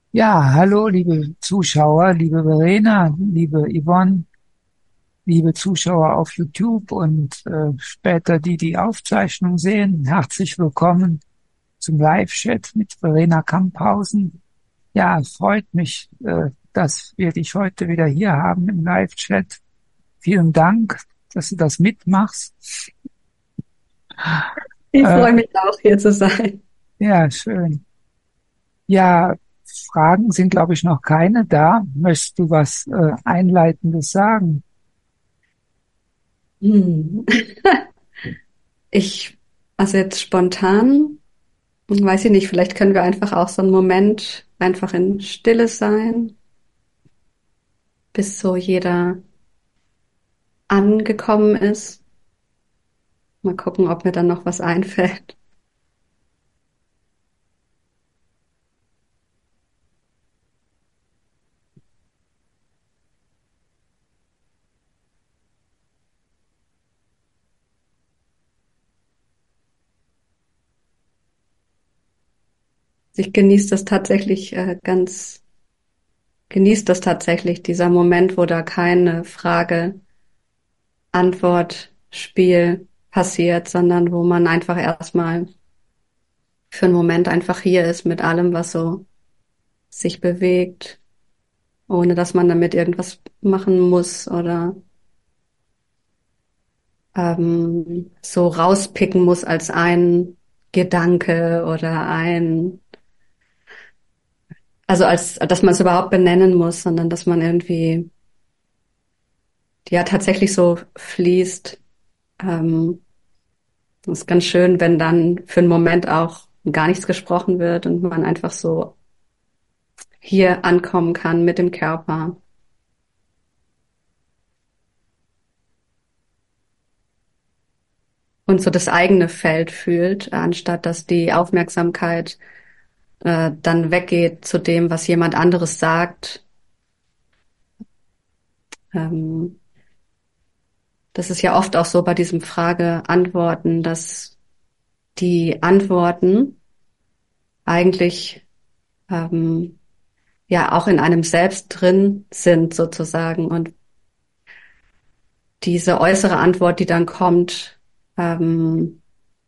Ja, hallo, liebe Zuschauer, liebe Verena, liebe Yvonne, liebe Zuschauer auf YouTube und später die, die Aufzeichnung sehen. Herzlich willkommen zum Live-Chat mit Verena Kamphausen. Ja, es freut mich, dass wir dich heute wieder hier haben im Live-Chat. Vielen Dank, dass du das mitmachst. Ich Äh, freue mich auch, hier zu sein. ja, schön. Ja, Fragen sind, glaube ich, noch keine da. Möchtest du was Einleitendes sagen? Hm. Ich, also jetzt spontan, weiß ich nicht, vielleicht können wir einfach auch so einen Moment einfach in Stille sein, bis so jeder angekommen ist. Mal gucken, ob mir dann noch was einfällt. Ich genieße das tatsächlich genieße das tatsächlich, dieser Moment, wo da keine Frage-Antwort-Spiel passiert, sondern wo man einfach erstmal für einen Moment einfach hier ist mit allem, was so sich bewegt, ohne dass man damit irgendwas machen muss oder so rauspicken muss als ein Gedanke oder also dass man es überhaupt benennen muss, sondern dass man irgendwie, ja, tatsächlich so fließt. Das ist ganz schön, wenn dann für einen Moment auch gar nichts gesprochen wird und man einfach so hier ankommen kann mit dem Körper. Und so das eigene Feld fühlt, anstatt dass die Aufmerksamkeit dann weggeht zu dem, was jemand anderes sagt. Ähm, Das ist ja oft auch so bei diesem Frage-Antworten, dass die Antworten eigentlich ja auch in einem selbst drin sind sozusagen und diese äußere Antwort, die dann kommt, ähm,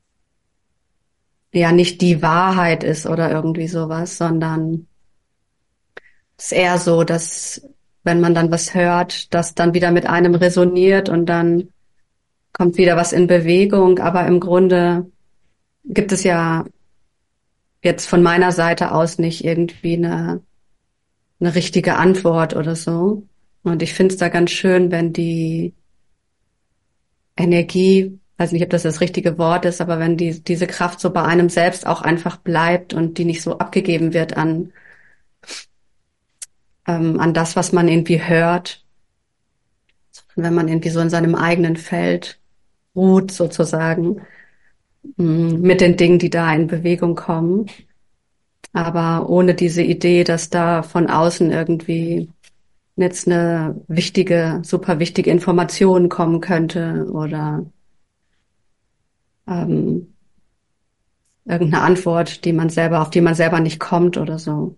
ja nicht die Wahrheit ist oder irgendwie sowas, sondern es ist eher so, dass wenn man dann was hört, das dann wieder mit einem resoniert und dann kommt wieder was in Bewegung. Aber im Grunde gibt es ja jetzt von meiner Seite aus nicht irgendwie eine richtige Antwort oder so. Und ich finde es da ganz schön, wenn die Energie, weiß nicht, ob das das richtige Wort ist, aber wenn diese Kraft so bei einem selbst auch einfach bleibt und die nicht so abgegeben wird an das, was man irgendwie hört, wenn man irgendwie so in seinem eigenen Feld ruht sozusagen, mit den Dingen, die da in Bewegung kommen, aber ohne diese Idee, dass da von außen irgendwie jetzt eine wichtige, super wichtige Information kommen könnte oder ähm, irgendeine Antwort, auf die man selber nicht kommt oder so.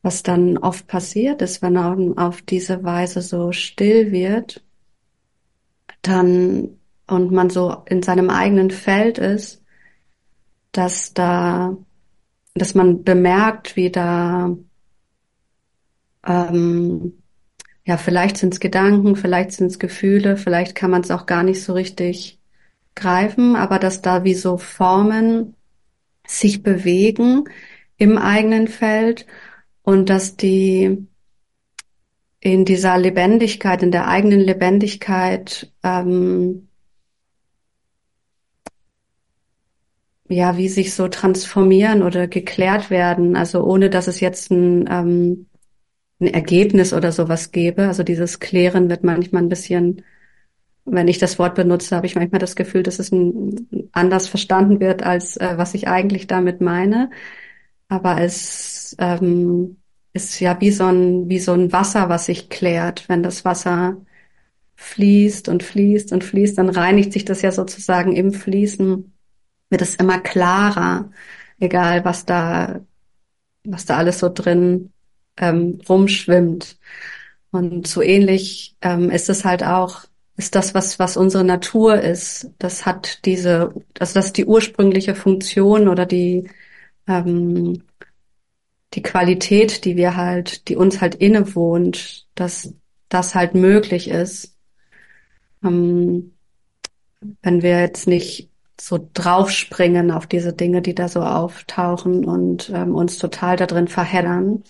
was dann oft passiert ist, wenn er auf diese Weise so still wird, dann und man so in seinem eigenen Feld ist, dass da, dass man bemerkt, wie da, ähm, ja, vielleicht sind es Gedanken, vielleicht sind es Gefühle, vielleicht kann man es auch gar nicht so richtig greifen, aber dass da wie so Formen sich bewegen im eigenen Feld und dass die in dieser Lebendigkeit, in der eigenen Lebendigkeit, ja, wie sich so transformieren oder geklärt werden, also ohne dass es jetzt ein Ergebnis oder sowas gäbe. Also dieses Klären wird manchmal ein bisschen, wenn ich das Wort benutze, habe ich manchmal das Gefühl, dass es anders verstanden wird, als was ich eigentlich damit meine. Aber es ist ja wie so ein Wasser, was sich klärt. Wenn das Wasser fließt und fließt und fließt, dann reinigt sich das ja sozusagen im Fließen, wird es immer klarer, egal was da alles so drin rumschwimmt. Und so ähnlich ist es halt auch, ist das, was unsere Natur ist. Das hat also das ist die ursprüngliche Funktion oder ähm, die Qualität, die uns halt innewohnt, dass das halt möglich ist. Ähm, wenn wir jetzt nicht so draufspringen auf diese Dinge, die da so auftauchen und uns total da drin verheddern,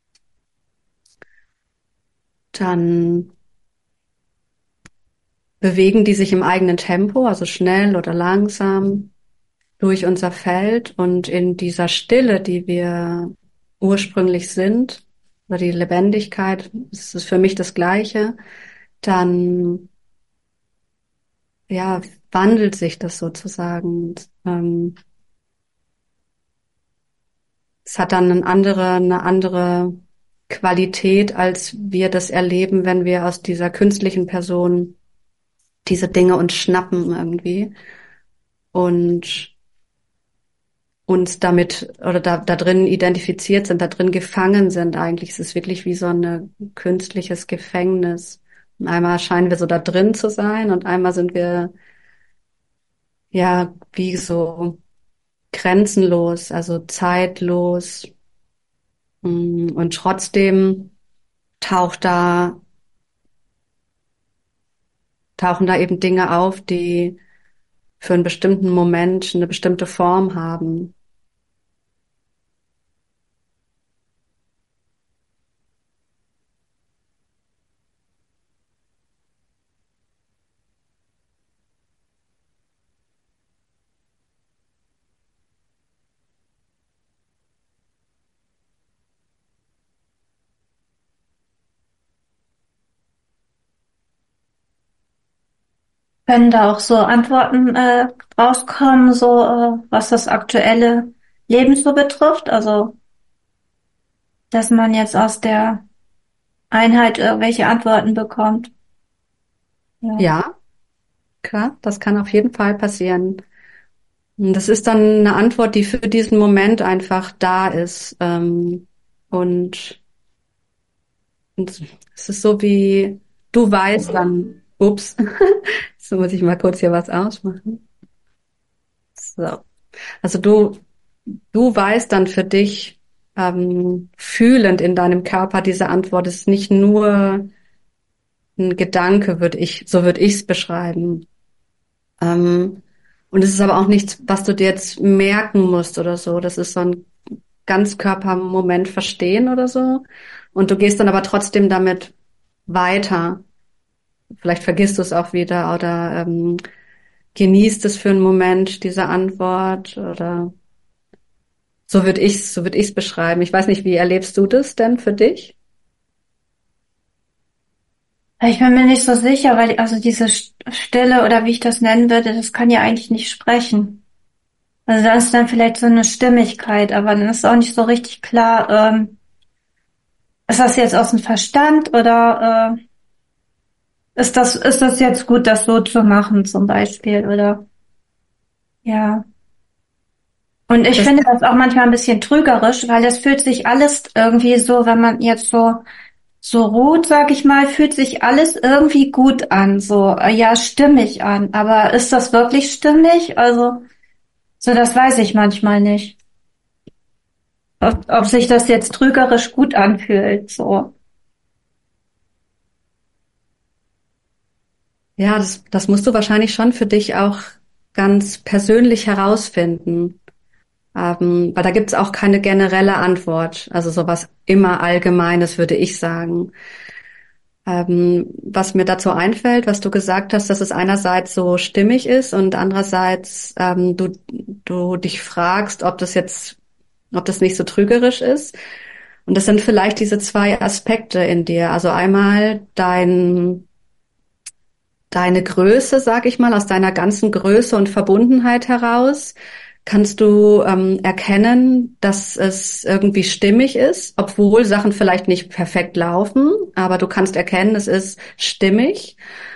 dann bewegen die sich im eigenen Tempo, also schnell oder langsam durch unser Feld und in dieser Stille, die wir ursprünglich sind, oder die Lebendigkeit, das ist für mich das Gleiche, dann ja, wandelt sich das sozusagen. Es hat dann eine andere Qualität, als wir das erleben, wenn wir aus dieser künstlichen Person diese Dinge uns schnappen irgendwie und uns damit oder da drin identifiziert sind, da drin gefangen sind eigentlich. Es ist wirklich wie so ein künstliches Gefängnis. Und einmal scheinen wir so da drin zu sein und einmal sind wir ja wie so grenzenlos, also zeitlos. Und trotzdem taucht da, tauchen da eben Dinge auf, die für einen bestimmten Moment eine bestimmte Form haben. Können da auch so Antworten rauskommen, so was das aktuelle Leben so betrifft? Also, dass man jetzt aus der Einheit irgendwelche Antworten bekommt. Ja. Ja, klar, das kann auf jeden Fall passieren. Und das ist dann eine Antwort, die für diesen Moment einfach da ist. Und, und es ist so wie, du weißt dann, ups, so muss ich mal kurz hier was ausmachen. So. Also du weißt dann für dich, fühlend in deinem Körper, diese Antwort ist nicht nur ein Gedanke, so würde ich es beschreiben. Und es ist aber auch nichts, was du dir jetzt merken musst oder so. Das ist so ein Ganzkörpermoment verstehen oder so. Und du gehst dann aber trotzdem damit weiter. Vielleicht vergisst du es auch wieder oder genießt es für einen Moment, diese Antwort oder so würde ich's beschreiben. Ich weiß nicht, wie erlebst du das denn für dich? Ich bin mir nicht so sicher, weil also diese Stille oder wie ich das nennen würde, das kann ja eigentlich nicht sprechen. Also da ist dann vielleicht so eine Stimmigkeit, aber dann ist auch nicht so richtig klar, ist das jetzt aus dem Verstand oder ist das jetzt gut, das so zu machen zum Beispiel oder ja. Und ich Das, finde das auch manchmal ein bisschen trügerisch, weil das fühlt sich alles irgendwie so, wenn man jetzt so ruht, sag ich mal, fühlt sich alles irgendwie gut an, so, ja, stimmig an. Aber ist das wirklich stimmig? Also, so, das weiß ich manchmal nicht. Ob sich das jetzt trügerisch gut anfühlt, so. ja, das musst du wahrscheinlich schon für dich auch ganz persönlich herausfinden. Weil da gibt's auch keine generelle Antwort. Also sowas immer Allgemeines, würde ich sagen. Was mir dazu einfällt, was du gesagt hast, dass es einerseits so stimmig ist und andererseits du dich fragst, ob das nicht so trügerisch ist. Und das sind vielleicht diese zwei Aspekte in dir. Also einmal deine Größe, sag ich mal, aus deiner ganzen Größe und Verbundenheit heraus kannst du erkennen, dass es irgendwie stimmig ist, obwohl Sachen vielleicht nicht perfekt laufen, aber du kannst erkennen, es ist stimmig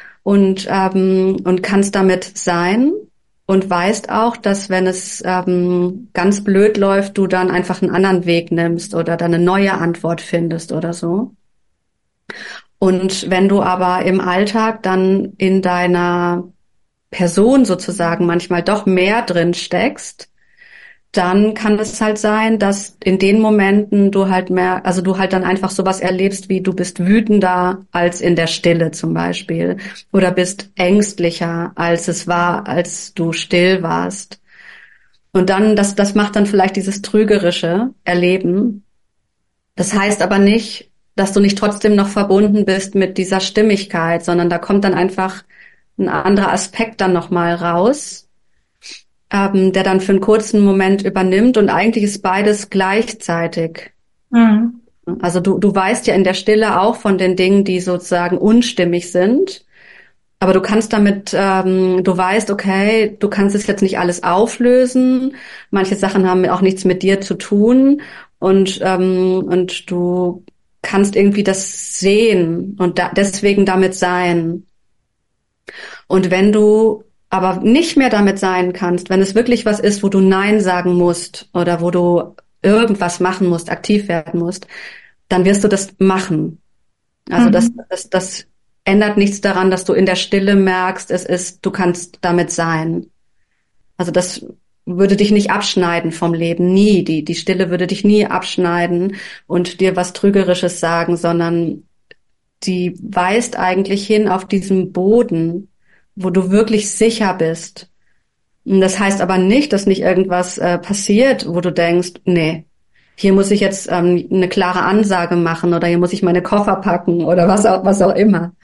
und kannst damit sein und weißt auch, dass wenn es ganz blöd läuft, du dann einfach einen anderen Weg nimmst oder dann eine neue Antwort findest oder so. Und wenn du aber im Alltag dann in deiner Person sozusagen manchmal doch mehr drin steckst, dann kann es halt sein, dass in den Momenten du halt mehr, also du halt dann einfach sowas erlebst, wie du bist wütender als in der Stille zum Beispiel oder bist ängstlicher, als es war, als du still warst. Und dann, das macht dann vielleicht dieses trügerische Erleben. Das heißt aber nicht, dass du nicht trotzdem noch verbunden bist mit dieser Stimmigkeit, sondern da kommt dann einfach ein anderer Aspekt dann nochmal raus, der dann für einen kurzen Moment übernimmt und eigentlich ist beides gleichzeitig. Mhm. Also du weißt ja in der Stille auch von den Dingen, die sozusagen unstimmig sind, aber du kannst damit, du weißt, okay, du kannst es jetzt nicht alles auflösen, manche Sachen haben auch nichts mit dir zu tun und du kannst irgendwie das sehen und deswegen damit sein. Und wenn du aber nicht mehr damit sein kannst, wenn es wirklich was ist, wo du Nein sagen musst oder wo du irgendwas machen musst, aktiv werden musst, dann wirst du das machen. Also Mhm. das ändert nichts daran, dass du in der Stille merkst, du kannst damit sein. Also das würde dich nicht abschneiden vom Leben, nie. Die Stille würde dich nie abschneiden und dir was Trügerisches sagen, sondern die weist eigentlich hin auf diesen Boden, wo du wirklich sicher bist. Und das heißt aber nicht, dass nicht irgendwas passiert, wo du denkst, nee, hier muss ich jetzt eine klare Ansage machen oder hier muss ich meine Koffer packen oder was auch immer.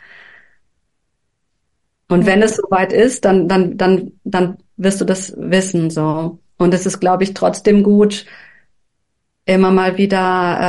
Und Ja. wenn es soweit ist, dann wirst du das wissen, so. Und es ist, glaube ich, trotzdem gut, immer mal wieder,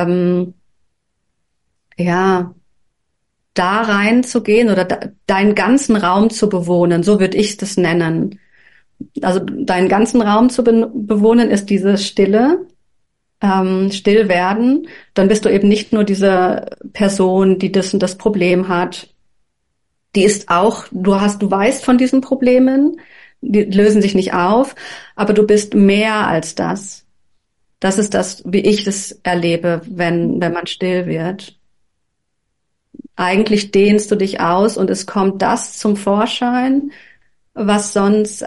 ja, da reinzugehen oder deinen ganzen Raum zu bewohnen, so würde ich das nennen. Also deinen ganzen Raum zu bewohnen ist diese Stille, still werden. Dann bist du eben nicht nur diese Person, die das und das Problem hat. Die ist auch, du weißt von diesen Problemen, die lösen sich nicht auf, aber du bist mehr als das. Das ist das, wie ich das erlebe, wenn man still wird. Eigentlich dehnst du dich aus und es kommt das zum Vorschein, was sonst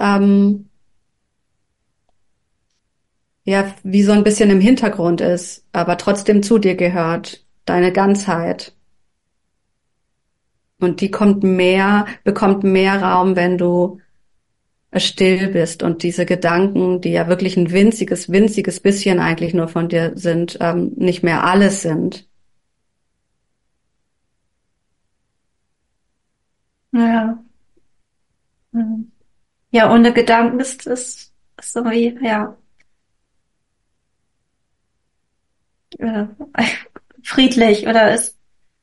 ja wie so ein bisschen im Hintergrund ist, aber trotzdem zu dir gehört, deine Ganzheit. Und die bekommt mehr Raum, wenn du still bist und diese Gedanken, die ja wirklich ein winziges bisschen eigentlich nur von dir sind, nicht mehr alles sind. Ja. Mhm. Ja, ohne Gedanken ist so wie, ja, äh, friedlich oder ist,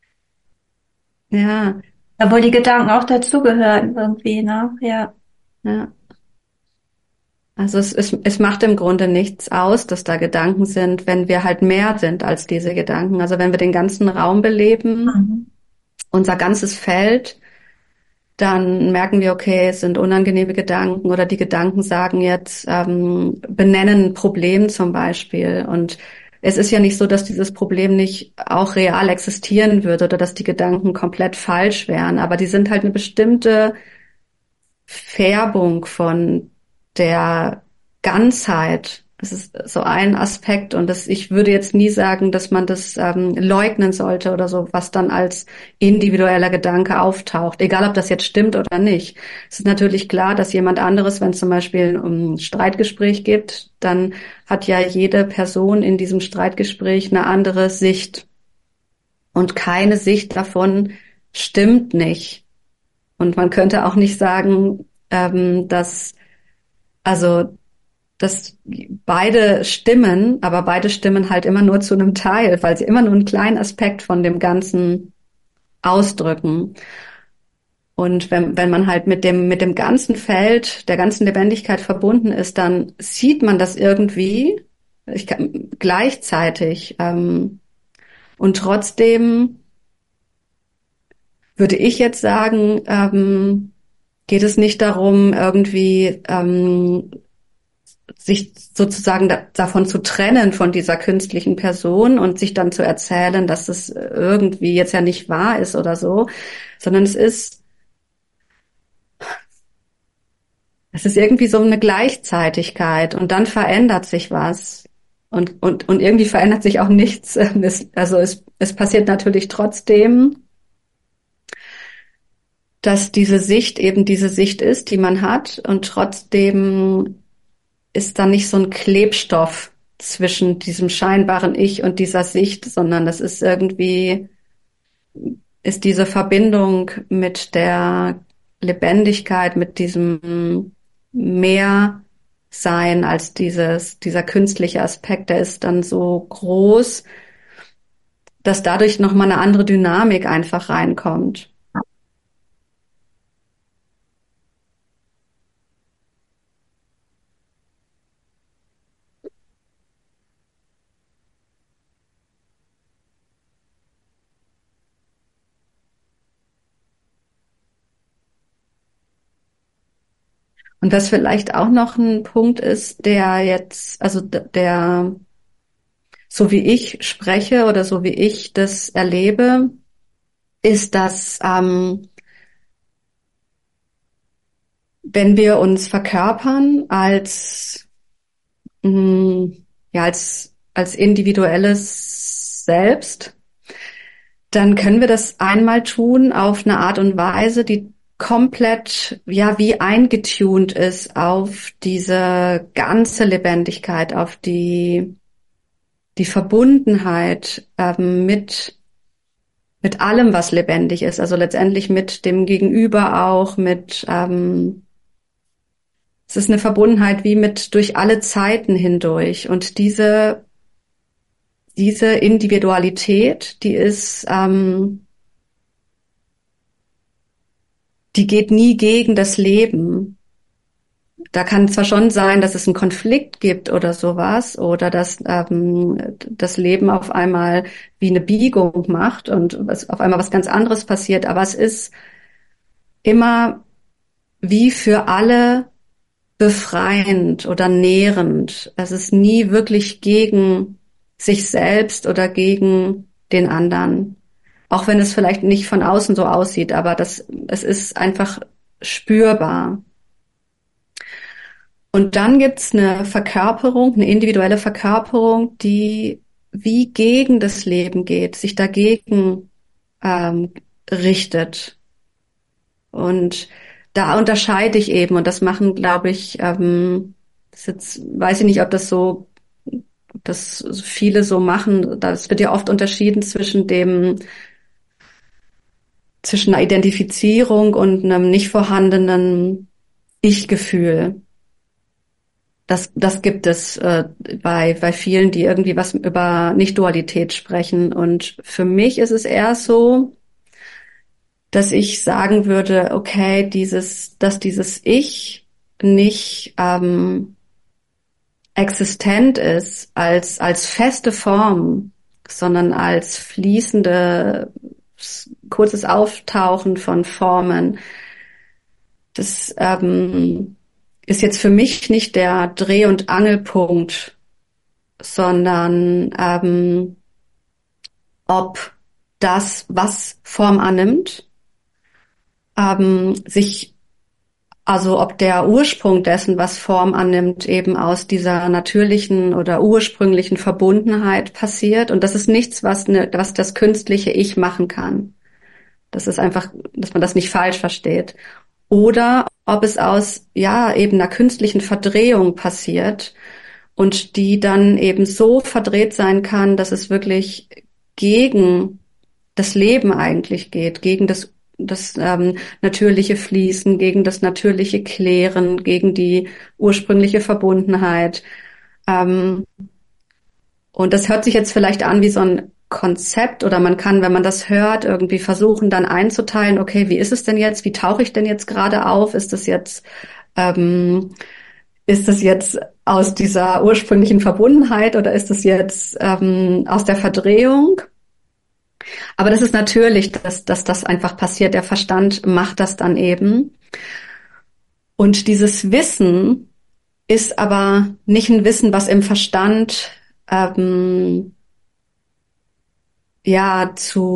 Ja, obwohl die Gedanken auch dazugehören irgendwie, ne? Ja. ja. Also es macht im Grunde nichts aus, dass da Gedanken sind, wenn wir halt mehr sind als diese Gedanken. Also wenn wir den ganzen Raum beleben, Mhm. unser ganzes Feld, dann merken wir, okay, es sind unangenehme Gedanken oder die Gedanken sagen jetzt, benennen ein Problem zum Beispiel. Und es ist ja nicht so, dass dieses Problem nicht auch real existieren würde oder dass die Gedanken komplett falsch wären, aber die sind halt eine bestimmte Färbung von der Ganzheit. Das ist so ein Aspekt und ich würde jetzt nie sagen, dass man das leugnen sollte oder so, was dann als individueller Gedanke auftaucht, egal ob das jetzt stimmt oder nicht. Es ist natürlich klar, dass jemand anderes, wenn es zum Beispiel ein Streitgespräch gibt, dann hat ja jede Person in diesem Streitgespräch eine andere Sicht und keine Sicht davon stimmt nicht. Und man könnte auch nicht sagen, also dass beide stimmen, aber beide stimmen halt immer nur zu einem Teil, weil sie immer nur einen kleinen Aspekt von dem Ganzen ausdrücken. Und wenn man halt mit dem ganzen Feld, der ganzen Lebendigkeit verbunden ist, dann sieht man das irgendwie gleichzeitig. Und trotzdem würde ich jetzt sagen, geht es nicht darum, irgendwie sich sozusagen davon zu trennen von dieser künstlichen Person und sich dann zu erzählen, dass es irgendwie jetzt ja nicht wahr ist oder so, sondern es ist irgendwie so eine Gleichzeitigkeit und dann verändert sich was und irgendwie verändert sich auch nichts. Es passiert natürlich trotzdem, dass diese Sicht eben diese Sicht ist, die man hat und trotzdem ist da nicht so ein Klebstoff zwischen diesem scheinbaren Ich und dieser Sicht, sondern das ist irgendwie, ist diese Verbindung mit der Lebendigkeit, mit diesem mehr Sein als dieser künstliche Aspekt, der ist dann so groß, dass dadurch nochmal eine andere Dynamik einfach reinkommt. Und was vielleicht auch noch ein Punkt ist, der jetzt, also der, so wie ich spreche oder so wie ich das erlebe, ist, dass wenn wir uns verkörpern als individuelles Selbst, dann können wir das einmal tun auf eine Art und Weise, die komplett, ja, wie eingetunt ist auf diese ganze Lebendigkeit, auf die Verbundenheit mit allem, was lebendig ist. Also letztendlich mit dem Gegenüber auch, es ist eine Verbundenheit wie mit durch alle Zeiten hindurch. Und diese Individualität, die geht nie gegen das Leben. Da kann zwar schon sein, dass es einen Konflikt gibt oder sowas oder dass das Leben auf einmal wie eine Biegung macht und auf einmal was ganz anderes passiert, aber es ist immer wie für alle befreiend oder nährend. Es ist nie wirklich gegen sich selbst oder gegen den anderen. Auch wenn es vielleicht nicht von außen so aussieht, aber es ist einfach spürbar. Und dann gibt's eine Verkörperung, eine individuelle Verkörperung, die wie gegen das Leben geht, sich dagegen richtet. Und da unterscheide ich eben, und das machen, glaube ich, das jetzt weiß ich nicht, ob das viele so machen. Das wird ja oft unterschieden zwischen einer Identifizierung und einem nicht vorhandenen Ich-Gefühl. Das gibt es bei vielen, die irgendwie was über Nicht-Dualität sprechen. Und für mich ist es eher so, dass ich sagen würde, okay, dass dieses Ich nicht existent ist als feste Form, sondern als fließende, kurzes Auftauchen von Formen, Das ist jetzt für mich nicht der Dreh- und Angelpunkt, sondern ob das, was Form annimmt, sich, also ob der Ursprung dessen, was Form annimmt, eben aus dieser natürlichen oder ursprünglichen Verbundenheit passiert. Und das ist nichts, was das künstliche Ich machen kann. Das ist einfach, dass man das nicht falsch versteht. Oder ob es aus, ja, eben einer künstlichen Verdrehung passiert und die dann eben so verdreht sein kann, dass es wirklich gegen das Leben eigentlich geht, gegen das natürliche Fließen, gegen das natürliche Klären, gegen die ursprüngliche Verbundenheit. Ähm, und das hört sich jetzt vielleicht an wie so ein Konzept oder man kann, wenn man das hört, irgendwie versuchen dann einzuteilen, okay, wie ist es denn jetzt? Wie tauche ich denn jetzt gerade auf? Ähm, ist das jetzt aus dieser ursprünglichen Verbundenheit oder ist das jetzt aus der Verdrehung? Aber das ist natürlich, dass das einfach passiert. Der Verstand macht das dann eben. Und dieses Wissen ist aber nicht ein Wissen, was im Verstand ja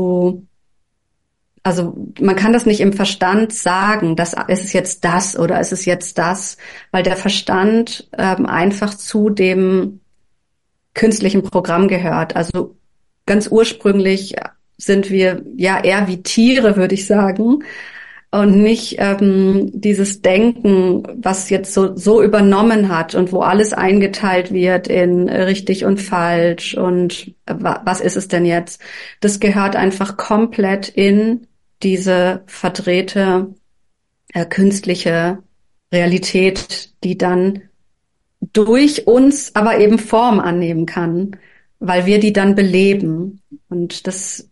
also man kann das nicht im Verstand sagen, dass ist es jetzt das oder ist es jetzt das, weil der Verstand einfach zu dem künstlichen Programm gehört. Also ganz ursprünglich sind wir ja eher wie Tiere, würde ich sagen, und nicht dieses Denken, was jetzt so übernommen hat und wo alles eingeteilt wird in richtig und falsch und was ist es denn jetzt? Das gehört einfach komplett in diese verdrehte künstliche Realität, die dann durch uns aber eben Form annehmen kann, weil wir die dann beleben. Und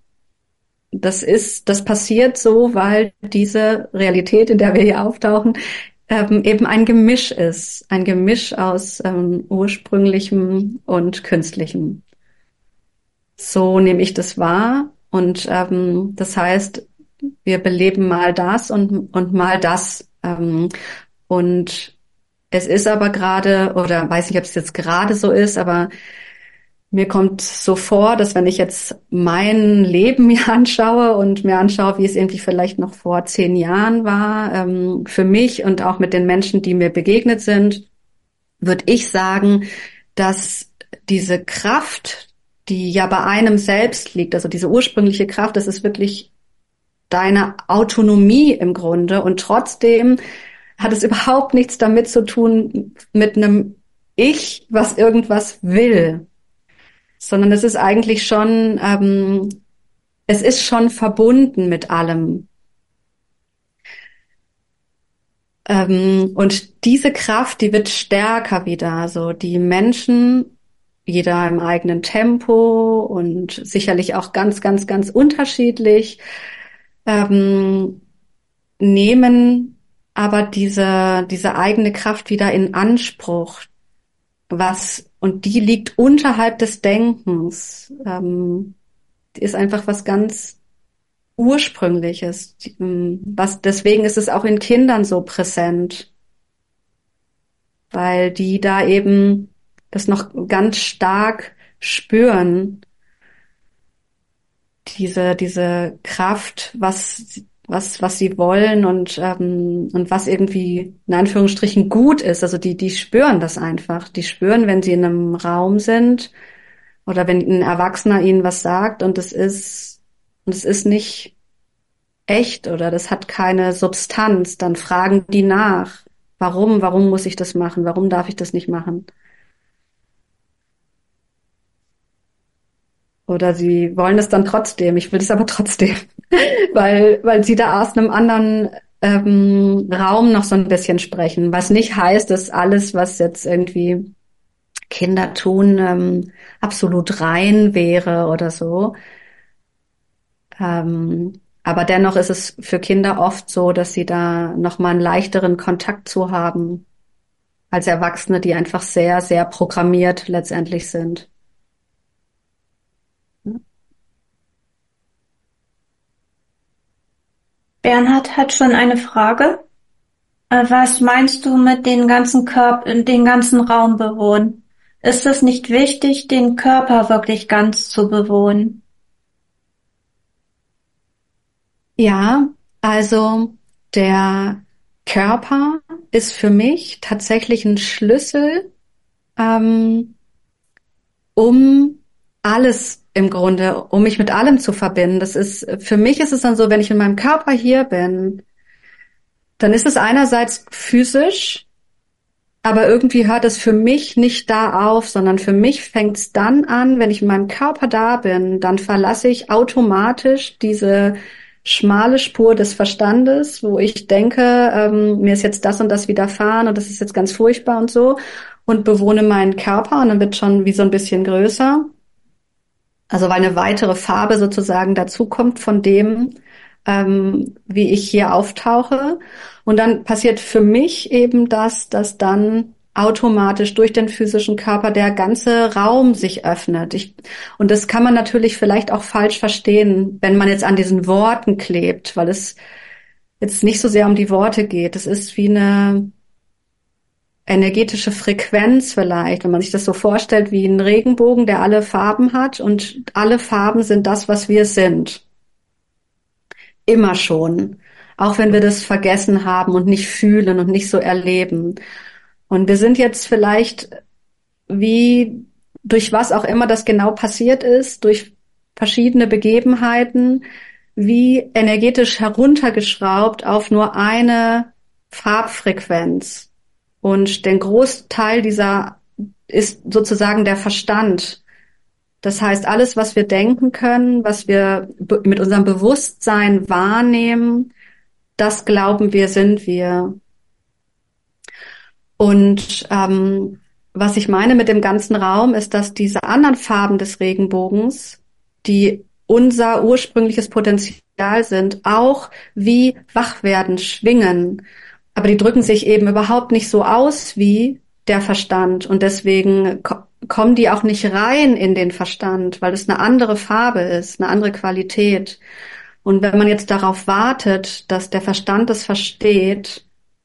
das passiert so, weil diese Realität, in der wir hier auftauchen, eben ein Gemisch aus ursprünglichem und künstlichem. So nehme ich das wahr und das heißt, wir beleben mal das und mal das. Und es ist aber gerade, oder weiß nicht, ob es jetzt gerade so ist, aber mir kommt so vor, dass wenn ich jetzt mein Leben mir anschaue und mir anschaue, wie es irgendwie vielleicht noch vor 10 Jahren war, für mich und auch mit den Menschen, die mir begegnet sind, würde ich sagen, dass diese Kraft, die ja bei einem selbst liegt, also diese ursprüngliche Kraft, das ist wirklich deine Autonomie im Grunde und trotzdem hat es überhaupt nichts damit zu tun mit einem Ich, was irgendwas will, sondern es ist eigentlich schon, es ist schon verbunden mit allem. Und diese Kraft, die wird stärker wieder. Also die Menschen, jeder im eigenen Tempo und sicherlich auch ganz, ganz, ganz unterschiedlich, ähm, nehmen aber diese eigene Kraft wieder in Anspruch. Und die liegt unterhalb des Denkens. Die ist einfach was ganz Ursprüngliches. Deswegen ist es auch in Kindern so präsent, weil die da eben das noch ganz stark spüren, diese Kraft, was sie wollen und was irgendwie in Anführungsstrichen gut ist. Also die spüren das einfach. Die spüren, wenn sie in einem Raum sind oder wenn ein Erwachsener ihnen was sagt und es ist nicht echt oder das hat keine Substanz, dann fragen die nach. Warum muss ich das machen? Warum darf ich das nicht machen? Oder sie wollen es dann trotzdem. Ich will es aber trotzdem, weil sie da aus einem anderen Raum noch so ein bisschen sprechen. Was nicht heißt, dass alles, was jetzt irgendwie Kinder tun, absolut rein wäre oder so. Aber dennoch ist es für Kinder oft so, dass sie da nochmal einen leichteren Kontakt zu haben als Erwachsene, die einfach sehr, sehr programmiert letztendlich sind. Bernhard hat schon eine Frage. Was meinst du mit den ganzen den ganzen Raum bewohnen? Ist es nicht wichtig, den Körper wirklich ganz zu bewohnen? Ja, also der Körper ist für mich tatsächlich ein Schlüssel, ähm, um alles im Grunde, um mich mit allem zu verbinden. Für mich ist es dann so, wenn ich in meinem Körper hier bin, dann ist es einerseits physisch, aber irgendwie hört es für mich nicht da auf, sondern für mich fängt es dann an, wenn ich in meinem Körper da bin, dann verlasse ich automatisch diese schmale Spur des Verstandes, wo ich denke, mir ist jetzt das und das widerfahren und das ist jetzt ganz furchtbar und so, und bewohne meinen Körper und dann wird schon wie so ein bisschen größer. Also weil eine weitere Farbe sozusagen dazukommt von dem, wie ich hier auftauche. Und dann passiert für mich eben das, dass dann automatisch durch den physischen Körper der ganze Raum sich öffnet. Und das kann man natürlich vielleicht auch falsch verstehen, wenn man jetzt an diesen Worten klebt, weil es jetzt nicht so sehr um die Worte geht. Es ist wie eine energetische Frequenz vielleicht, wenn man sich das so vorstellt wie ein Regenbogen, der alle Farben hat, und alle Farben sind das, was wir sind. Immer schon. Auch wenn wir das vergessen haben und nicht fühlen und nicht so erleben. Und wir sind jetzt vielleicht wie durch was auch immer das genau passiert ist, durch verschiedene Begebenheiten, wie energetisch heruntergeschraubt auf nur eine Farbfrequenz. Und der Großteil dieser ist sozusagen der Verstand. Das heißt, alles, was wir denken können, was wir mit unserem Bewusstsein wahrnehmen, das glauben wir, sind wir. Und was ich meine mit dem ganzen Raum, ist, dass diese anderen Farben des Regenbogens, die unser ursprüngliches Potenzial sind, auch wie wach werden, schwingen. Aber die drücken sich eben überhaupt nicht so aus wie der Verstand. Und deswegen kommen die auch nicht rein in den Verstand, weil es eine andere Farbe ist, eine andere Qualität. Und wenn man jetzt darauf wartet, dass der Verstand es versteht,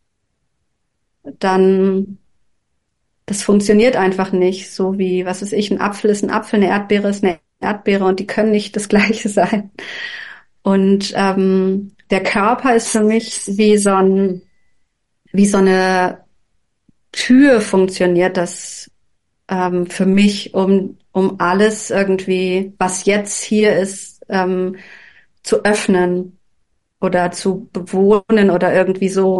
dann das funktioniert einfach nicht. So wie, was weiß ich, ein Apfel ist ein Apfel, eine Erdbeere ist eine Erdbeere, und die können nicht das Gleiche sein. Und der Körper ist für mich wie so eine Tür funktioniert das für mich, um alles irgendwie, was jetzt hier ist, zu öffnen oder zu bewohnen oder irgendwie so.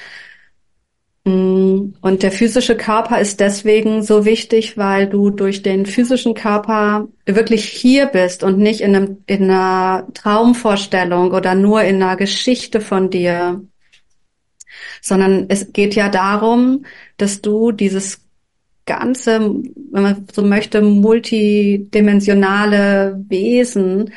Und der physische Körper ist deswegen so wichtig, weil du durch den physischen Körper wirklich hier bist und nicht in einer Traumvorstellung oder nur in einer Geschichte von dir, sondern es geht ja darum, dass du dieses ganze, wenn man so möchte, multidimensionale Wesen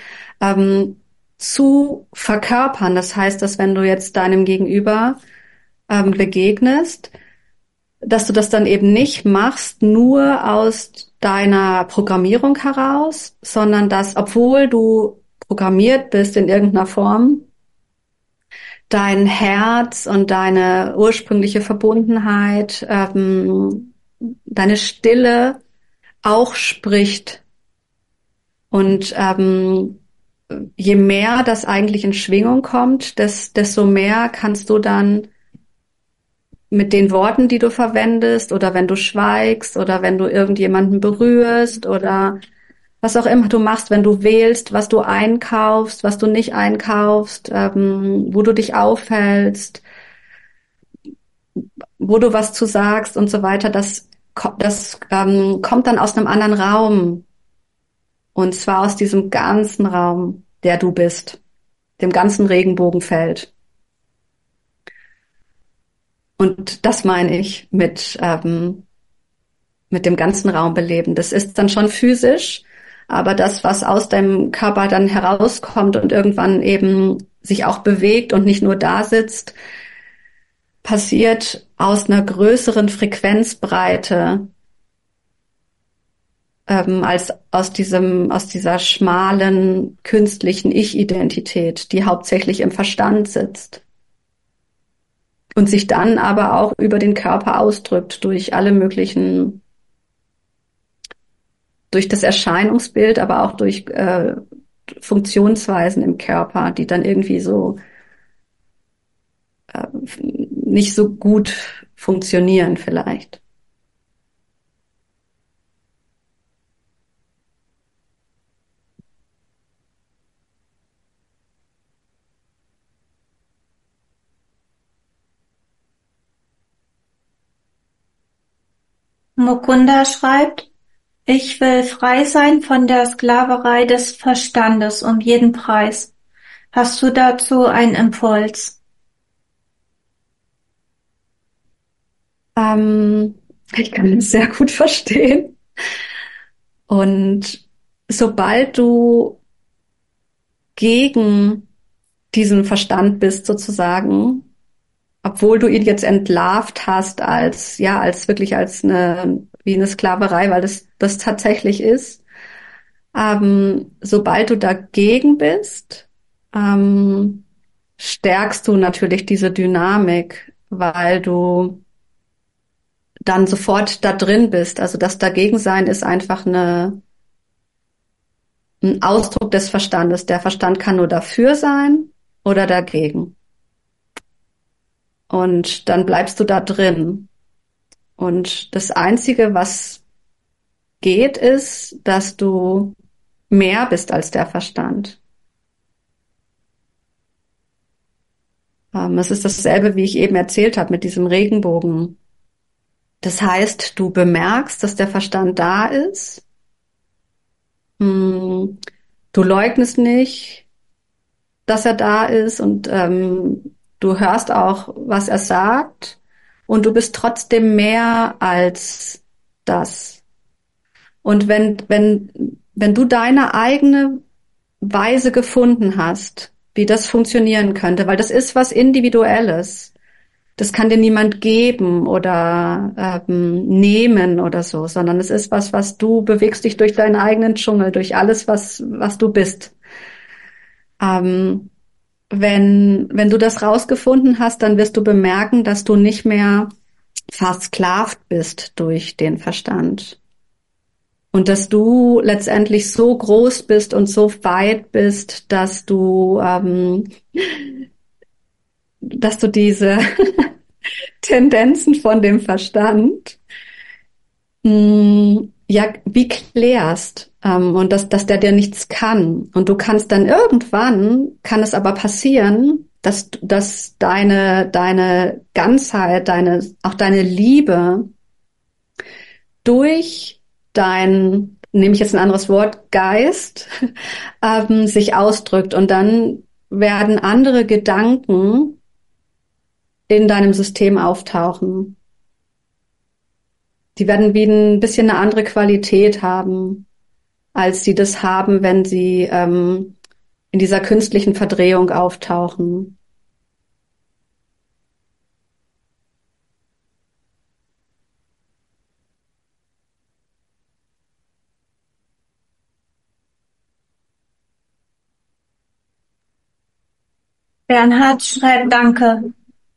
zu verkörpern. Das heißt, dass wenn du jetzt deinem Gegenüber begegnest, dass du das dann eben nicht machst nur aus deiner Programmierung heraus, sondern dass, obwohl du programmiert bist in irgendeiner Form, dein Herz und deine ursprüngliche Verbundenheit, deine Stille auch spricht. Und je mehr das eigentlich in Schwingung kommt, desto mehr kannst du dann mit den Worten, die du verwendest, oder wenn du schweigst oder wenn du irgendjemanden berührst oder was auch immer du machst, wenn du wählst, was du einkaufst, was du nicht einkaufst, wo du dich aufhältst, wo du was zu sagst und so weiter, das kommt dann aus einem anderen Raum, und zwar aus diesem ganzen Raum, der du bist, dem ganzen Regenbogenfeld. Und das meine ich mit dem ganzen Raum beleben. Das ist dann schon physisch, aber das, was aus deinem Körper dann herauskommt und irgendwann eben sich auch bewegt und nicht nur da sitzt, passiert aus einer größeren Frequenzbreite als aus dieser schmalen künstlichen Ich-Identität, die hauptsächlich im Verstand sitzt. und sich dann aber auch über den Körper ausdrückt durch alle möglichen, durch das Erscheinungsbild, aber auch durch Funktionsweisen im Körper, die dann irgendwie so nicht so gut funktionieren vielleicht. Mukunda schreibt, ich will frei sein von der Sklaverei des Verstandes um jeden Preis. Hast du dazu einen Impuls? Ich kann das sehr gut verstehen. Und sobald du gegen diesen Verstand bist sozusagen, obwohl du ihn jetzt entlarvt hast als, ja, als wirklich als wie eine Sklaverei, weil das tatsächlich ist, sobald du dagegen bist, stärkst du natürlich diese Dynamik, weil du dann sofort da drin bist. Also das Dagegensein ist einfach ein Ausdruck des Verstandes. Der Verstand kann nur dafür sein oder dagegen. Und dann bleibst du da drin. Und das Einzige, was geht, ist, dass du mehr bist als der Verstand. Es ist dasselbe, wie ich eben erzählt habe mit diesem Regenbogen. Das heißt, du bemerkst, dass der Verstand da ist. Du leugnest nicht, dass er da ist und du hörst auch, was er sagt und du bist trotzdem mehr als das. Und wenn du deine eigene Weise gefunden hast, wie das funktionieren könnte, weil das ist was Individuelles. Das kann dir niemand geben oder nehmen oder so, sondern es ist was du bewegst dich durch deinen eigenen Dschungel, durch alles, was du bist. Wenn du das rausgefunden hast, dann wirst du bemerken, dass du nicht mehr versklavt bist durch den Verstand. Und dass du letztendlich so groß bist und so weit bist, dass du diese Tendenzen von dem Verstand ja wie klärst und dass der dir nichts kann. Und du kannst dann irgendwann, kann es aber passieren, dass deine Ganzheit, auch deine Liebe durch nehme ich jetzt ein anderes Wort, Geist, sich ausdrückt. Und dann werden andere Gedanken in deinem System auftauchen. Die werden wie ein bisschen eine andere Qualität haben, als sie das haben, wenn sie in dieser künstlichen Verdrehung auftauchen. Bernhard schreibt Danke.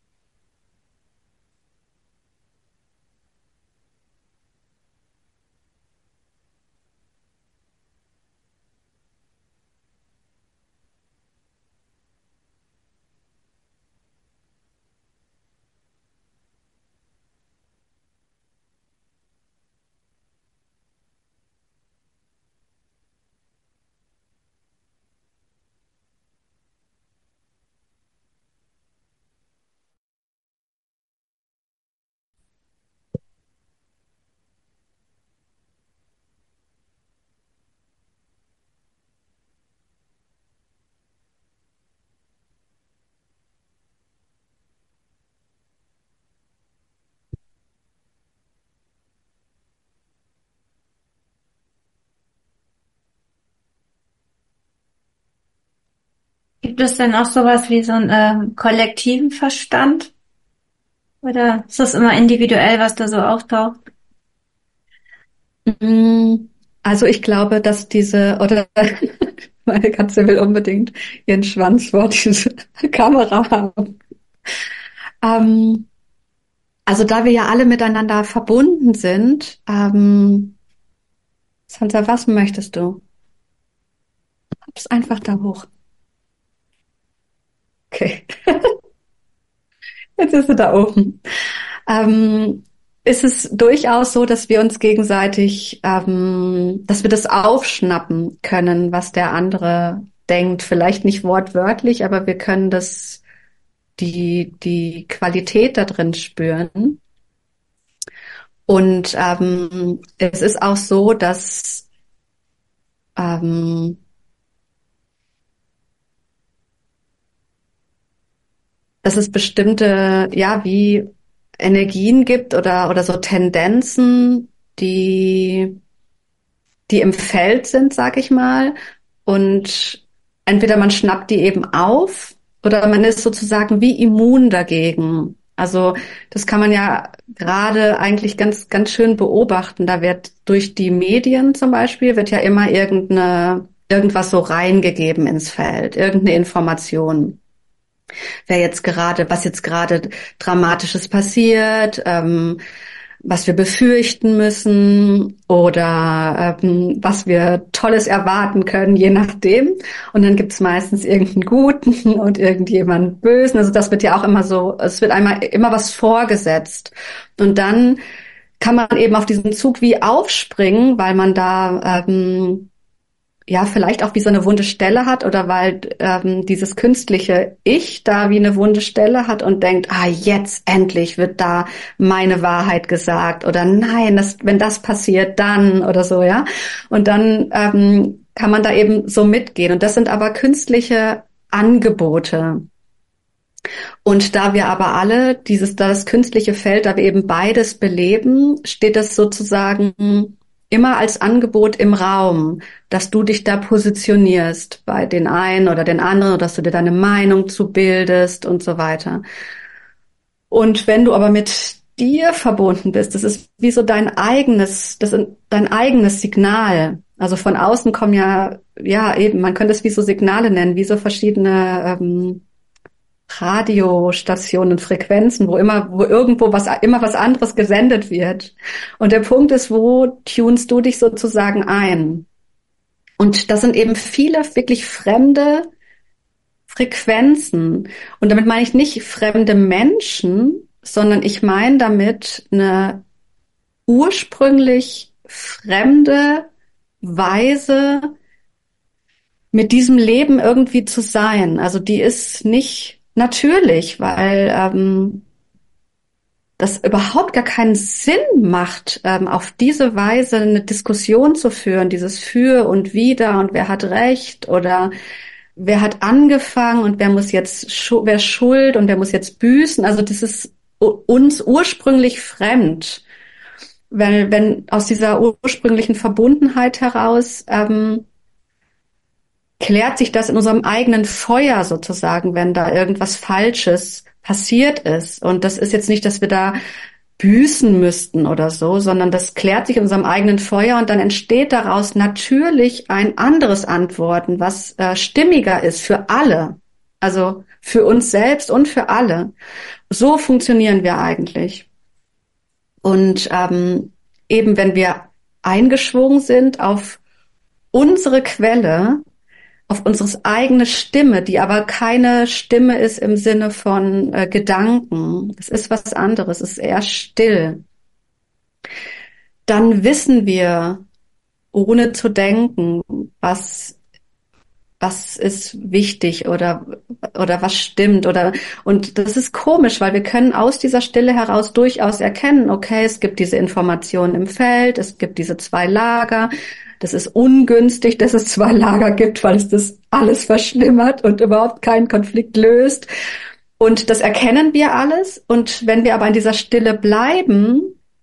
Gibt es denn auch sowas wie so einen kollektiven Verstand? Oder ist das immer individuell, was da so auftaucht? Also ich glaube, dass oder meine Katze will unbedingt ihren Schwanz vor diese Kamera haben. Also da wir ja alle miteinander verbunden sind, Sansa, was möchtest du? Hab's einfach da hoch. Okay, jetzt ist sie da oben. Ist es durchaus so, dass wir uns gegenseitig, dass wir das aufschnappen können, was der andere denkt. Vielleicht nicht wortwörtlich, aber wir können die Qualität da drin spüren. Und es ist auch so, dass es bestimmte, ja, wie Energien gibt oder so Tendenzen, die im Feld sind, sag ich mal. Und entweder man schnappt die eben auf oder man ist sozusagen wie immun dagegen. Also das kann man ja gerade eigentlich ganz, ganz schön beobachten. Da wird durch die Medien zum Beispiel, wird ja immer irgendwas so reingegeben ins Feld, irgendeine Information. Was jetzt gerade Dramatisches passiert, was wir befürchten müssen oder was wir Tolles erwarten können, je nachdem. Und dann gibt's meistens irgendeinen Guten und irgendjemanden Bösen. Also das wird ja auch immer so, es wird einmal immer was vorgesetzt. Und dann kann man eben auf diesen Zug wie aufspringen, weil man da ja, vielleicht auch wie so eine wunde Stelle hat oder weil dieses künstliche Ich da wie eine wunde Stelle hat und denkt, jetzt endlich wird da meine Wahrheit gesagt oder nein, wenn das passiert, dann oder so, ja. Und dann kann man da eben so mitgehen. Und das sind aber künstliche Angebote. Und da wir aber alle das künstliche Feld, da wir eben beides beleben, steht das sozusagen immer als Angebot im Raum, dass du dich da positionierst bei den einen oder den anderen, oder dass du dir deine Meinung zu bildest und so weiter. Und wenn du aber mit dir verbunden bist, das ist wie so dein eigenes Signal. Also von außen kommen ja eben, man könnte es wie so Signale nennen, wie so verschiedene Radiostationen, Frequenzen, wo irgendwo immer was anderes gesendet wird. Und der Punkt ist, wo tunst du dich sozusagen ein? Und das sind eben viele wirklich fremde Frequenzen. Und damit meine ich nicht fremde Menschen, sondern ich meine damit eine ursprünglich fremde Weise, mit diesem Leben irgendwie zu sein. Also die ist nicht natürlich, weil das überhaupt gar keinen Sinn macht, auf diese Weise eine Diskussion zu führen, dieses Für und Wider und wer hat Recht oder wer hat angefangen und wer schuld und wer muss jetzt büßen. Also das ist uns ursprünglich fremd, weil wenn aus dieser ursprünglichen Verbundenheit heraus klärt sich das in unserem eigenen Feuer sozusagen, wenn da irgendwas Falsches passiert ist. Und das ist jetzt nicht, dass wir da büßen müssten oder so, sondern das klärt sich in unserem eigenen Feuer und dann entsteht daraus natürlich ein anderes Antworten, was stimmiger ist für alle. Also für uns selbst und für alle. So funktionieren wir eigentlich. Und eben wenn wir eingeschwungen sind auf unsere Quelle, auf unsere eigene Stimme, die aber keine Stimme ist im Sinne von Gedanken. Es ist was anderes, es ist eher still. Dann wissen wir, ohne zu denken, was ist wichtig oder was stimmt und das ist komisch, weil wir können aus dieser Stille heraus durchaus erkennen, okay, es gibt diese Informationen im Feld, es gibt diese zwei Lager. Das ist ungünstig, dass es zwei Lager gibt, weil es das alles verschlimmert und überhaupt keinen Konflikt löst. Und das erkennen wir alles. Und wenn wir aber in dieser Stille bleiben,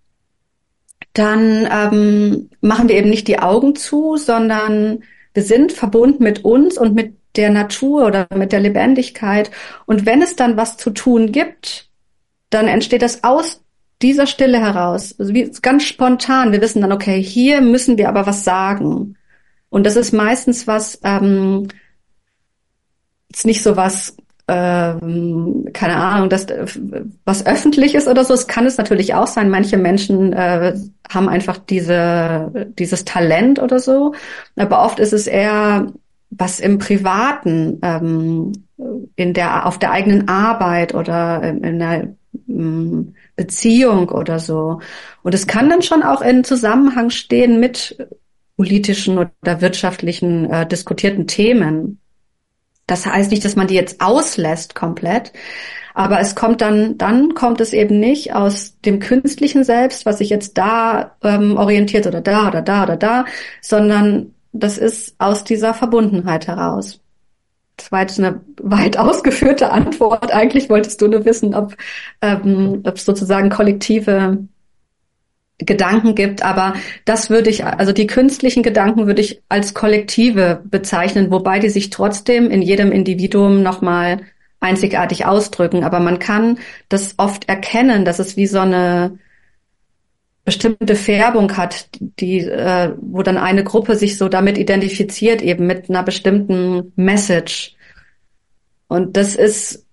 dann machen wir eben nicht die Augen zu, sondern wir sind verbunden mit uns und mit der Natur oder mit der Lebendigkeit. Und wenn es dann was zu tun gibt, dann entsteht das aus dieser Stille heraus, also wie ganz spontan. Wir wissen dann, okay, hier müssen wir aber was sagen. Und das ist meistens was, ist nicht so was keine Ahnung, das was öffentlich ist oder so. Es kann es natürlich auch sein. Manche Menschen haben einfach dieses Talent oder so. Aber oft ist es eher was im Privaten, auf der eigenen Arbeit oder in der Beziehung oder so. Und es kann dann schon auch in Zusammenhang stehen mit politischen oder wirtschaftlichen diskutierten Themen. Das heißt nicht, dass man die jetzt auslässt komplett, aber es kommt dann kommt es eben nicht aus dem künstlichen Selbst, was sich jetzt da orientiert oder da oder da oder da, sondern das ist aus dieser Verbundenheit heraus. Das war jetzt eine weit ausgeführte Antwort. Eigentlich wolltest du nur wissen, ob es sozusagen kollektive Gedanken gibt, aber also die künstlichen Gedanken würde ich als kollektive bezeichnen, wobei die sich trotzdem in jedem Individuum nochmal einzigartig ausdrücken. Aber man kann das oft erkennen, dass es wie so eine bestimmte Färbung hat, wo dann eine Gruppe sich so damit identifiziert, eben mit einer bestimmten Message. Und das ist,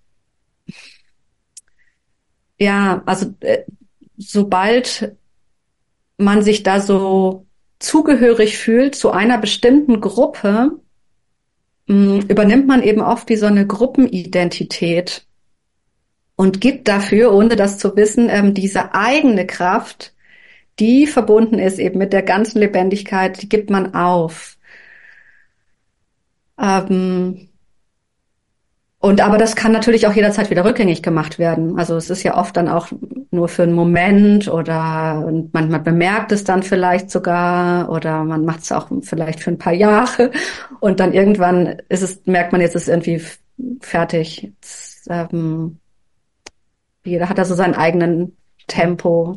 ja, also sobald man sich da so zugehörig fühlt zu einer bestimmten Gruppe, übernimmt man eben oft wie so eine Gruppenidentität und gibt dafür, ohne das zu wissen, diese eigene Kraft, die verbunden ist eben mit der ganzen Lebendigkeit, die gibt man auf. Aber das kann natürlich auch jederzeit wieder rückgängig gemacht werden. Also es ist ja oft dann auch nur für einen Moment und manchmal bemerkt es dann vielleicht sogar oder man macht es auch vielleicht für ein paar Jahre und dann irgendwann merkt man, jetzt ist irgendwie fertig. Jeder hat also sein eigenes Tempo.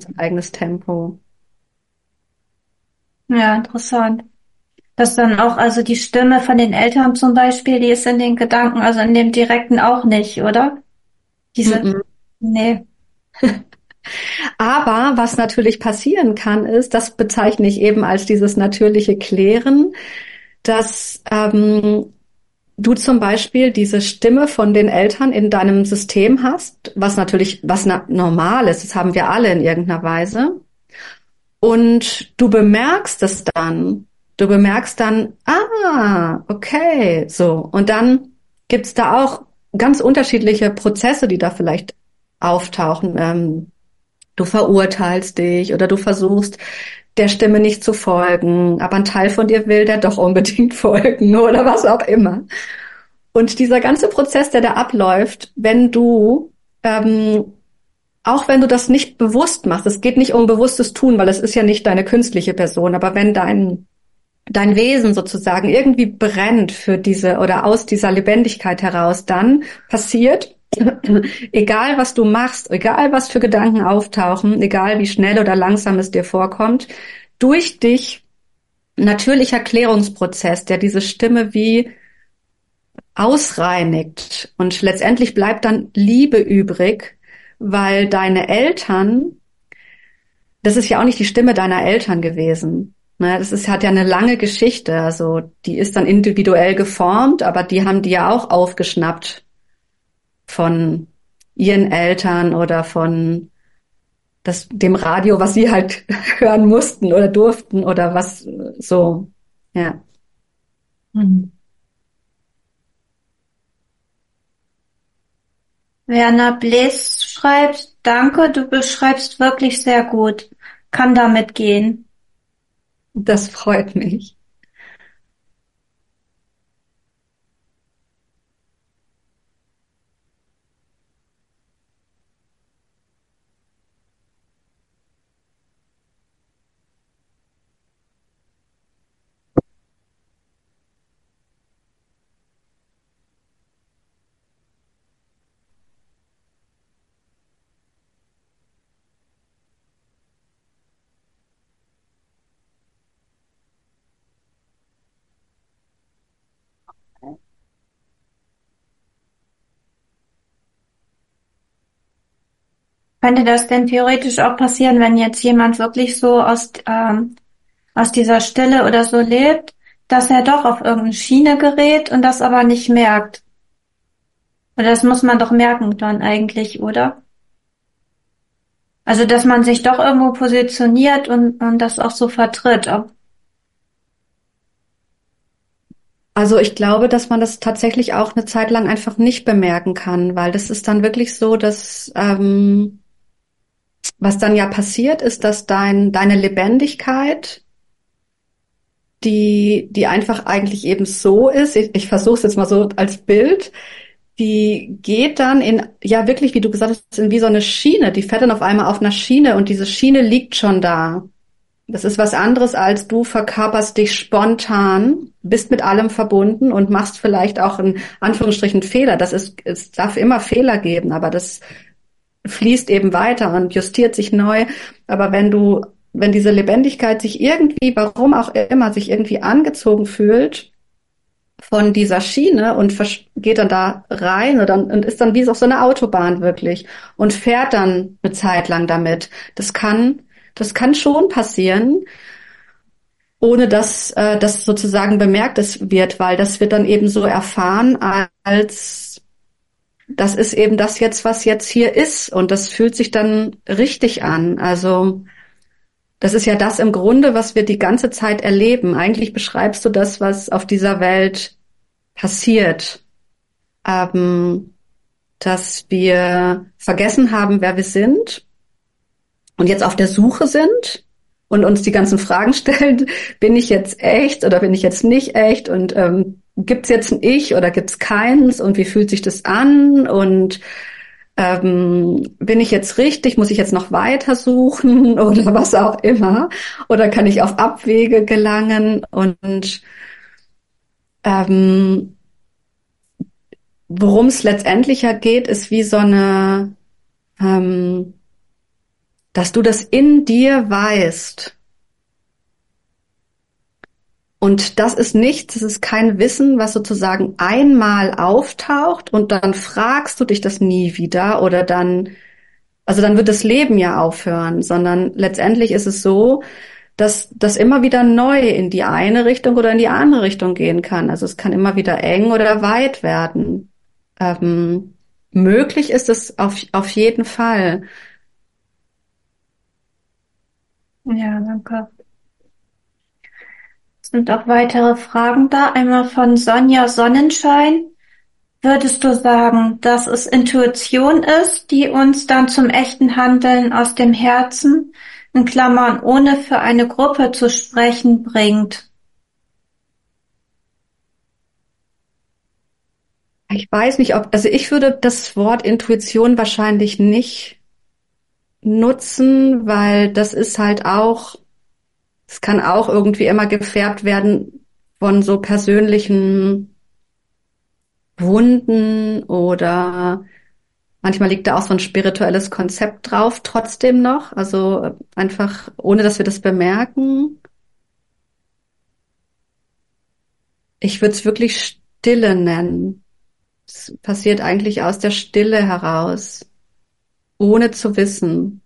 Ja, interessant. Dass dann auch, also die Stimme von den Eltern zum Beispiel, die ist in den Gedanken, also in dem direkten auch nicht, oder? Nee. Aber was natürlich passieren kann, ist, das bezeichne ich eben als dieses natürliche Klären, dass du zum Beispiel diese Stimme von den Eltern in deinem System hast, was normal ist, das haben wir alle in irgendeiner Weise. Und du bemerkst es dann. Du bemerkst dann, okay, so. Und dann gibt's da auch ganz unterschiedliche Prozesse, die da vielleicht auftauchen. Du verurteilst dich oder du versuchst, der Stimme nicht zu folgen, aber ein Teil von dir will der doch unbedingt folgen oder was auch immer. Und dieser ganze Prozess, der da abläuft, auch wenn du das nicht bewusst machst, es geht nicht um bewusstes Tun, weil es ist ja nicht deine künstliche Person, aber wenn dein Wesen sozusagen irgendwie brennt für diese oder aus dieser Lebendigkeit heraus, dann passiert, egal was du machst, egal was für Gedanken auftauchen, egal wie schnell oder langsam es dir vorkommt, durch dich natürlicher Klärungsprozess, der diese Stimme wie ausreinigt. Und letztendlich bleibt dann Liebe übrig, weil deine Eltern, das ist ja auch nicht die Stimme deiner Eltern gewesen. Hat ja eine lange Geschichte. Also die ist dann individuell geformt, aber die haben die ja auch aufgeschnappt von ihren Eltern oder von dem Radio, was sie halt hören mussten oder durften oder was so, ja. Werner Blees schreibt, danke, du beschreibst wirklich sehr gut. Kann damit gehen. Das freut mich. Könnte das denn theoretisch auch passieren, wenn jetzt jemand wirklich so aus dieser Stille oder so lebt, dass er doch auf irgendeine Schiene gerät und das aber nicht merkt? Oder das muss man doch merken dann eigentlich, oder? Also, dass man sich doch irgendwo positioniert und das auch so vertritt. Also ich glaube, dass man das tatsächlich auch eine Zeit lang einfach nicht bemerken kann, weil das ist dann wirklich so, dass was dann ja passiert, ist, dass deine Lebendigkeit, die einfach eigentlich eben so ist, ich versuche es jetzt mal so als Bild, die geht dann ja wirklich, wie du gesagt hast, in wie so eine Schiene, die fährt dann auf einmal auf einer Schiene und diese Schiene liegt schon da. Das ist was anderes, als du verkörperst dich spontan, bist mit allem verbunden und machst vielleicht auch in Anführungsstrichen Fehler. Es darf immer Fehler geben, aber das fließt eben weiter und justiert sich neu. Aber wenn diese Lebendigkeit sich irgendwie, warum auch immer, sich irgendwie angezogen fühlt von dieser Schiene und geht dann da rein und ist dann wie auf so eine Autobahn wirklich und fährt dann eine Zeit lang damit. Das kann schon passieren, ohne dass das sozusagen bemerkt wird, weil das wird dann eben so erfahren als das ist eben das jetzt, was jetzt hier ist und das fühlt sich dann richtig an. Also das ist ja das im Grunde, was wir die ganze Zeit erleben. Eigentlich beschreibst du das, was auf dieser Welt passiert, dass wir vergessen haben, wer wir sind und jetzt auf der Suche sind und uns die ganzen Fragen stellen, bin ich jetzt echt oder bin ich jetzt nicht echt und gibt's jetzt ein Ich oder gibt's keins und wie fühlt sich das an und bin ich jetzt richtig, muss ich jetzt noch weiter suchen oder was auch immer oder kann ich auf Abwege gelangen und worum es letztendlich ja geht, ist wie so eine dass du das in dir weißt. Und das ist nichts, das ist kein Wissen, was sozusagen einmal auftaucht und dann fragst du dich das nie wieder oder also dann wird das Leben ja aufhören, sondern letztendlich ist es so, dass das immer wieder neu in die eine Richtung oder in die andere Richtung gehen kann. Also es kann immer wieder eng oder weit werden. Möglich ist es auf jeden Fall. Ja, danke. Es sind auch weitere Fragen da. Einmal von Sonja Sonnenschein. Würdest du sagen, dass es Intuition ist, die uns dann zum echten Handeln aus dem Herzen, in Klammern, ohne für eine Gruppe zu sprechen, bringt? Ich weiß nicht, also ich würde das Wort Intuition wahrscheinlich nicht nutzen, weil das ist halt auch, es kann auch irgendwie immer gefärbt werden von so persönlichen Wunden oder manchmal liegt da auch so ein spirituelles Konzept drauf, trotzdem noch, also einfach, ohne dass wir das bemerken. Ich würde es wirklich Stille nennen. Es passiert eigentlich aus der Stille heraus, ohne zu wissen.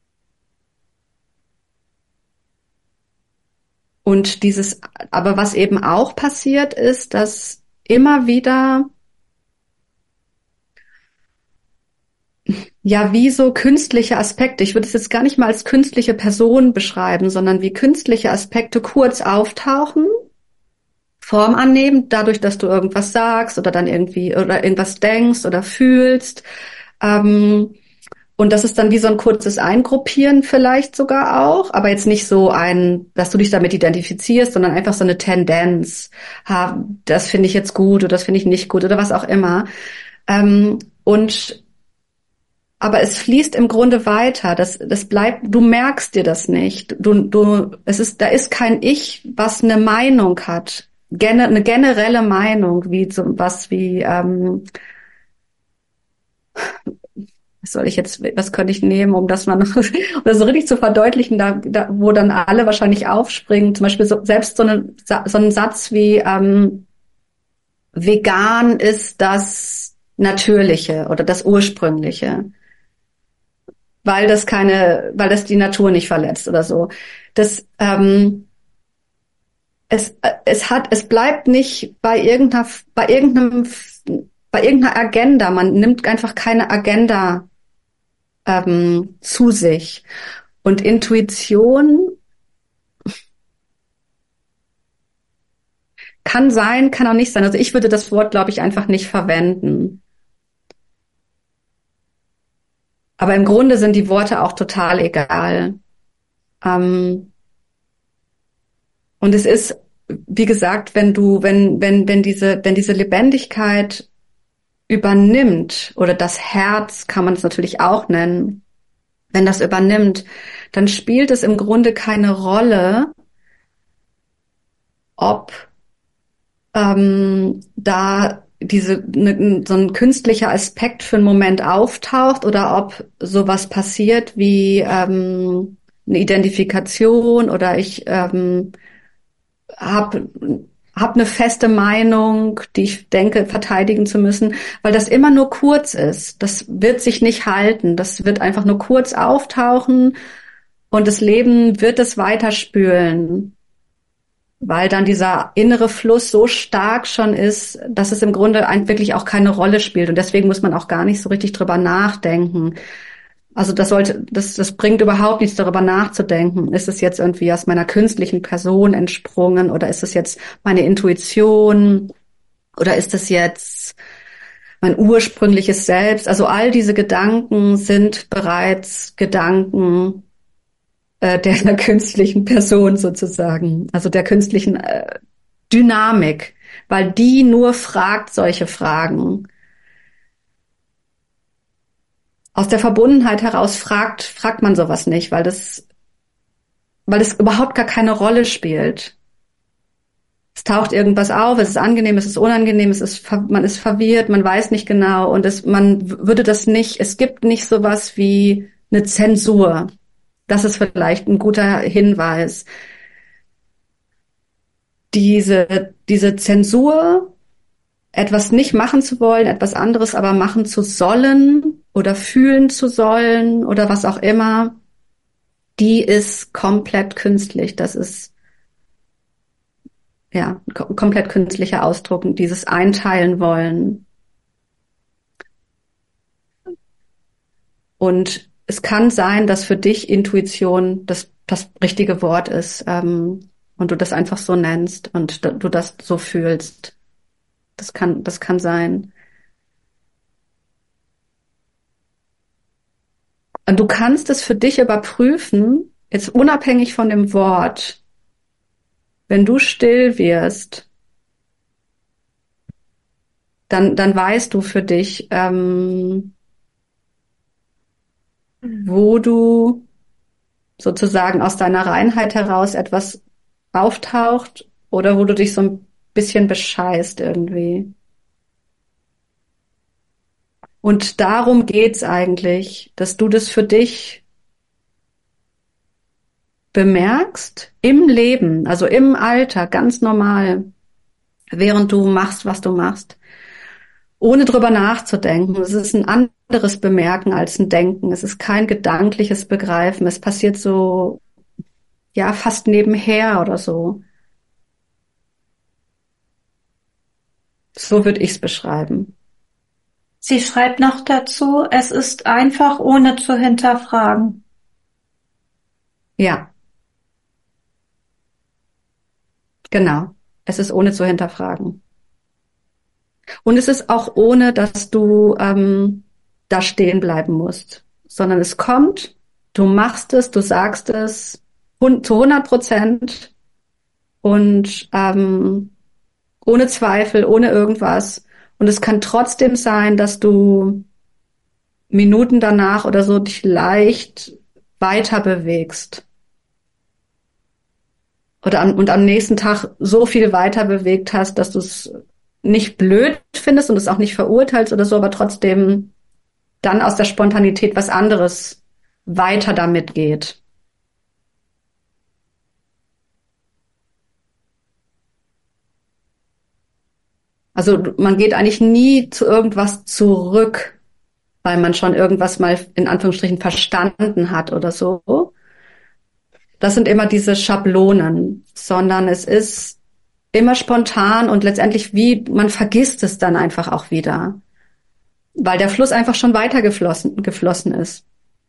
Und aber was eben auch passiert ist, dass immer wieder, ja, wie so künstliche Aspekte, ich würde es jetzt gar nicht mal als künstliche Person beschreiben, sondern wie künstliche Aspekte kurz auftauchen, Form annehmen, dadurch, dass du irgendwas sagst oder dann irgendwie oder irgendwas denkst oder fühlst. Und das ist dann wie so ein kurzes Eingruppieren vielleicht sogar auch, aber jetzt nicht so dass du dich damit identifizierst, sondern einfach so eine Tendenz. Das finde ich jetzt gut oder das finde ich nicht gut oder was auch immer. Aber es fließt im Grunde weiter. Das bleibt, du merkst dir das nicht. Da ist kein Ich, was eine Meinung hat. Eine generelle Meinung, was könnte ich nehmen, um das mal noch, oder so richtig zu verdeutlichen, wo dann alle wahrscheinlich aufspringen. Zum Beispiel selbst so ein Satz wie, vegan ist das Natürliche oder das Ursprüngliche, weil das die Natur nicht verletzt oder so. Es bleibt nicht bei irgendeinem bei irgendeiner Agenda. Man nimmt einfach keine Agenda zu sich. Und Intuition kann sein, kann auch nicht sein. Also ich würde das Wort, glaube ich, einfach nicht verwenden. Aber im Grunde sind die Worte auch total egal. Und es ist, wie gesagt, wenn diese Lebendigkeit übernimmt, oder das Herz kann man es natürlich auch nennen, wenn das übernimmt, dann spielt es im Grunde keine Rolle, ob da so ein künstlicher Aspekt für einen Moment auftaucht oder ob sowas passiert wie eine Identifikation oder ich hab eine feste Meinung, die ich denke, verteidigen zu müssen, weil das immer nur kurz ist. Das wird sich nicht halten. Das wird einfach nur kurz auftauchen und das Leben wird es weiterspülen, weil dann dieser innere Fluss so stark schon ist, dass es im Grunde wirklich auch keine Rolle spielt. Und deswegen muss man auch gar nicht so richtig drüber nachdenken. Also das bringt überhaupt nichts, darüber nachzudenken. Ist es jetzt irgendwie aus meiner künstlichen Person entsprungen oder ist es jetzt meine Intuition oder ist es jetzt mein ursprüngliches Selbst? Also all diese Gedanken sind bereits Gedanken der künstlichen Person sozusagen, also der künstlichen Dynamik, weil die nur fragt solche Fragen. Aus der Verbundenheit heraus fragt man sowas nicht, weil es überhaupt gar keine Rolle spielt. Es taucht irgendwas auf, es ist angenehm, es ist unangenehm, man ist verwirrt, man weiß nicht genau und man würde das nicht, es gibt nicht sowas wie eine Zensur. Das ist vielleicht ein guter Hinweis. Diese Zensur, etwas nicht machen zu wollen, etwas anderes aber machen zu sollen oder fühlen zu sollen oder was auch immer, die ist komplett künstlich. Das ist ja komplett künstlicher Ausdruck, dieses Einteilen wollen. Und es kann sein, dass für dich Intuition das richtige Wort ist und du das einfach so nennst und du das so fühlst. Das kann sein. Und du kannst es für dich überprüfen, jetzt unabhängig von dem Wort. Wenn du still wirst, dann weißt du für dich, wo du sozusagen aus deiner Reinheit heraus etwas auftaucht oder wo du dich so ein bisschen bescheißt irgendwie. Und darum geht's eigentlich, dass du das für dich bemerkst im Leben, also im Alter, ganz normal, während du machst, was du machst, ohne drüber nachzudenken. Es ist ein anderes Bemerken als ein Denken. Es ist kein gedankliches Begreifen. Es passiert so, ja, fast nebenher oder so. So würde ich es beschreiben. Sie schreibt noch dazu, es ist einfach, ohne zu hinterfragen. Ja. Genau. Es ist ohne zu hinterfragen. Und es ist auch ohne, dass du da stehen bleiben musst, sondern es kommt, du machst es, du sagst es zu 100% und ohne Zweifel, ohne irgendwas. Und es kann trotzdem sein, dass du Minuten danach oder so dich leicht weiter bewegst. Und am nächsten Tag so viel weiter bewegt hast, dass du es nicht blöd findest und es auch nicht verurteilst oder so, aber trotzdem dann aus der Spontanität was anderes weiter damit geht. Also man geht eigentlich nie zu irgendwas zurück, weil man schon irgendwas mal in Anführungsstrichen verstanden hat oder so. Das sind immer diese Schablonen, sondern es ist immer spontan und letztendlich man vergisst es dann einfach auch wieder. weil der Fluss einfach schon weiter geflossen ist.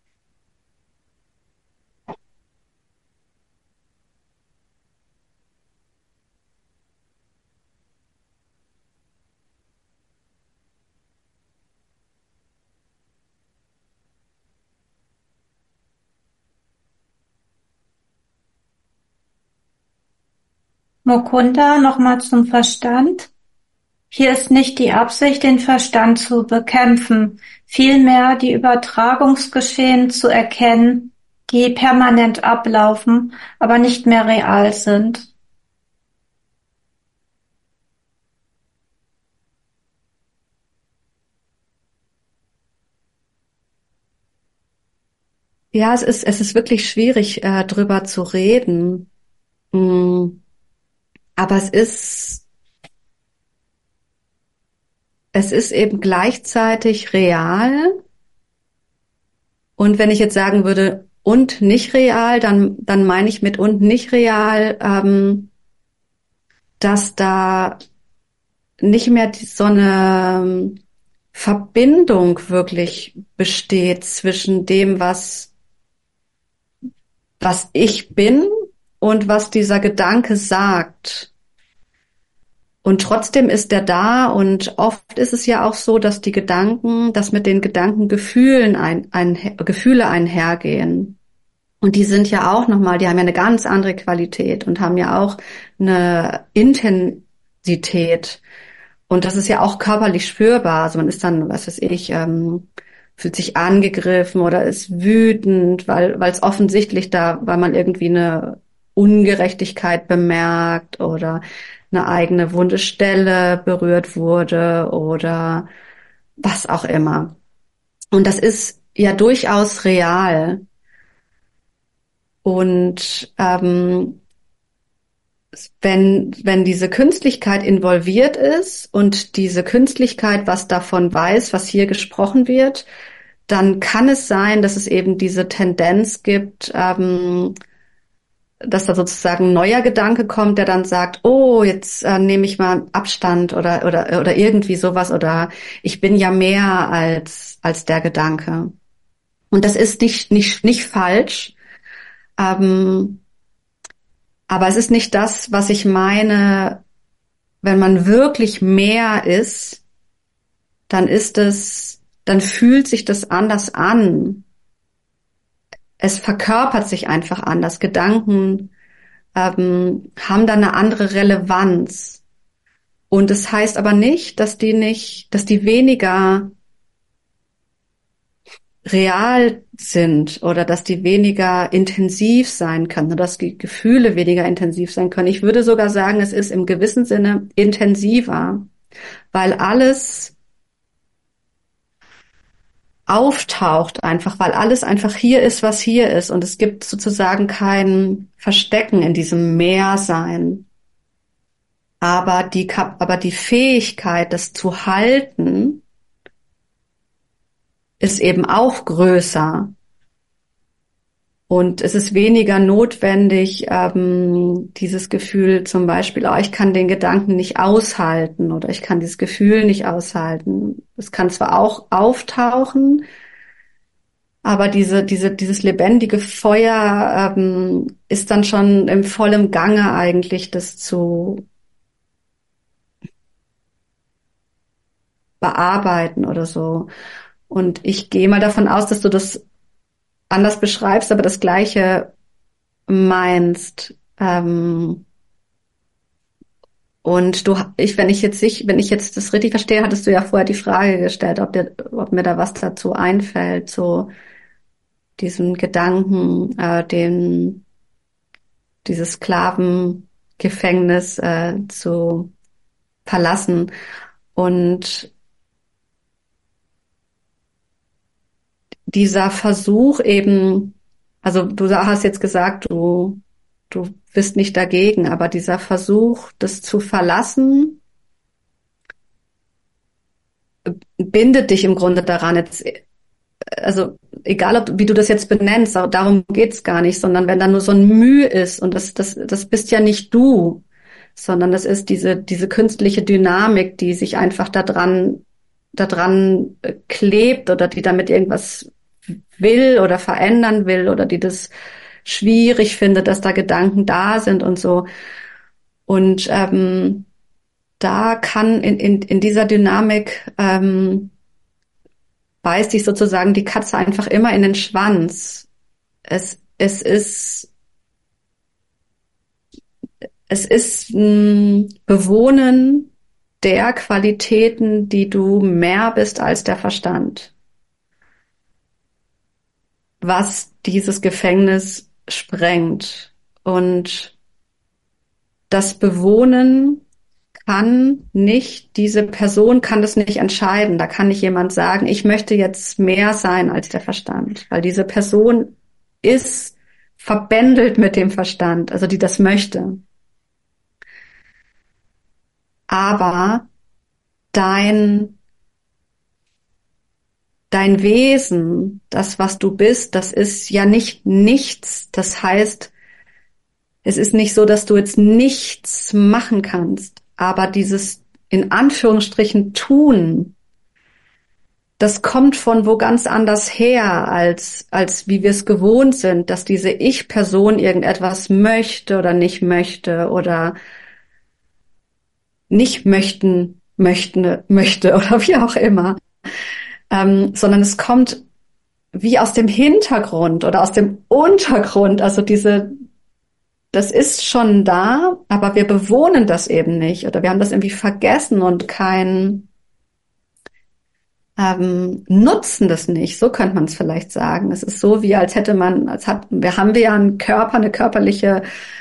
Mukunda, nochmal zum Verstand. Hier ist nicht die Absicht, den Verstand zu bekämpfen, vielmehr die Übertragungsgeschehen zu erkennen, die permanent ablaufen, aber nicht mehr real sind. Ja, es ist wirklich schwierig, drüber zu reden. Aber es ist eben gleichzeitig real. Und wenn ich jetzt sagen würde, und nicht real, dann meine ich mit und nicht real, dass da nicht mehr so eine Verbindung wirklich besteht zwischen dem, was ich bin und was dieser Gedanke sagt. Und trotzdem ist er da, und oft ist es ja auch so, dass mit den Gedanken Gefühle einhergehen. Und die sind ja auch nochmal, die haben ja eine ganz andere Qualität und haben ja auch eine Intensität. Und das ist ja auch körperlich spürbar. Also man ist dann, was weiß ich, fühlt sich angegriffen oder ist wütend, weil es offensichtlich weil man irgendwie eine Ungerechtigkeit bemerkt oder eine eigene wunde Stelle berührt wurde oder was auch immer. Und das ist ja durchaus real. Und wenn diese Künstlichkeit involviert ist und diese Künstlichkeit was davon weiß, was hier gesprochen wird, dann kann es sein, dass es eben diese Tendenz gibt, dass da sozusagen ein neuer Gedanke kommt, der dann sagt, oh, jetzt nehme ich mal Abstand oder irgendwie sowas, oder ich bin ja mehr als der Gedanke. Und das ist nicht falsch, aber es ist nicht das, was ich meine. Wenn man wirklich mehr ist, dann fühlt sich das anders an. Es verkörpert sich einfach anders. Gedanken haben dann eine andere Relevanz. Und es heißt aber nicht, dass die weniger real sind oder dass die weniger intensiv sein können oder dass die Gefühle weniger intensiv sein können. Ich würde sogar sagen, es ist im gewissen Sinne intensiver, weil alles auftaucht einfach, weil alles einfach hier ist, was hier ist, und es gibt sozusagen kein Verstecken in diesem Mehrsein. Aber die Fähigkeit, das zu halten, ist eben auch größer. Und es ist weniger notwendig, dieses Gefühl zum Beispiel, ich kann den Gedanken nicht aushalten oder ich kann dieses Gefühl nicht aushalten. Es kann zwar auch auftauchen, aber dieses lebendige Feuer ist dann schon im vollen Gange eigentlich, das zu bearbeiten oder so. Und ich gehe mal davon aus, dass du das anders beschreibst, aber das Gleiche meinst. Und wenn ich jetzt das richtig verstehe, hattest du ja vorher die Frage gestellt, ob mir da was dazu einfällt, so diesen Gedanken, dieses Sklavengefängnis zu verlassen. Und dieser Versuch eben, also du hast jetzt gesagt, du bist nicht dagegen, aber dieser Versuch, das zu verlassen, bindet dich im Grunde daran. Jetzt, also egal, wie du das jetzt benennst, darum geht's gar nicht, sondern wenn da nur so ein Mühe ist, und das bist ja nicht du, sondern das ist diese künstliche Dynamik, die sich einfach daran daran klebt oder die damit irgendwas will oder verändern will oder die das schwierig findet, dass da Gedanken da sind und so. Und da kann in dieser Dynamik beißt sich sozusagen die Katze einfach immer in den Schwanz. Es ist ein Bewohnen der Qualitäten, die du mehr bist als der Verstand, was dieses Gefängnis sprengt. Und das Bewohnen diese Person kann das nicht entscheiden. Da kann nicht jemand sagen, ich möchte jetzt mehr sein als der Verstand, weil diese Person ist verbändelt mit dem Verstand, also die das möchte. Aber dein Wesen, das, was du bist, das ist ja nicht nichts. Das heißt, es ist nicht so, dass du jetzt nichts machen kannst. Aber dieses in Anführungsstrichen Tun, das kommt von wo ganz anders her, als wie wir es gewohnt sind, dass diese Ich-Person irgendetwas möchte oder nicht möchte oder nicht möchte oder wie auch immer. Sondern es kommt wie aus dem Hintergrund oder aus dem Untergrund. Also das ist schon da, aber wir bewohnen das eben nicht oder wir haben das irgendwie vergessen und nutzen das nicht. So könnte man es vielleicht sagen. Es ist so, wie als hätte man, haben wir ja einen Körper, eine körperliche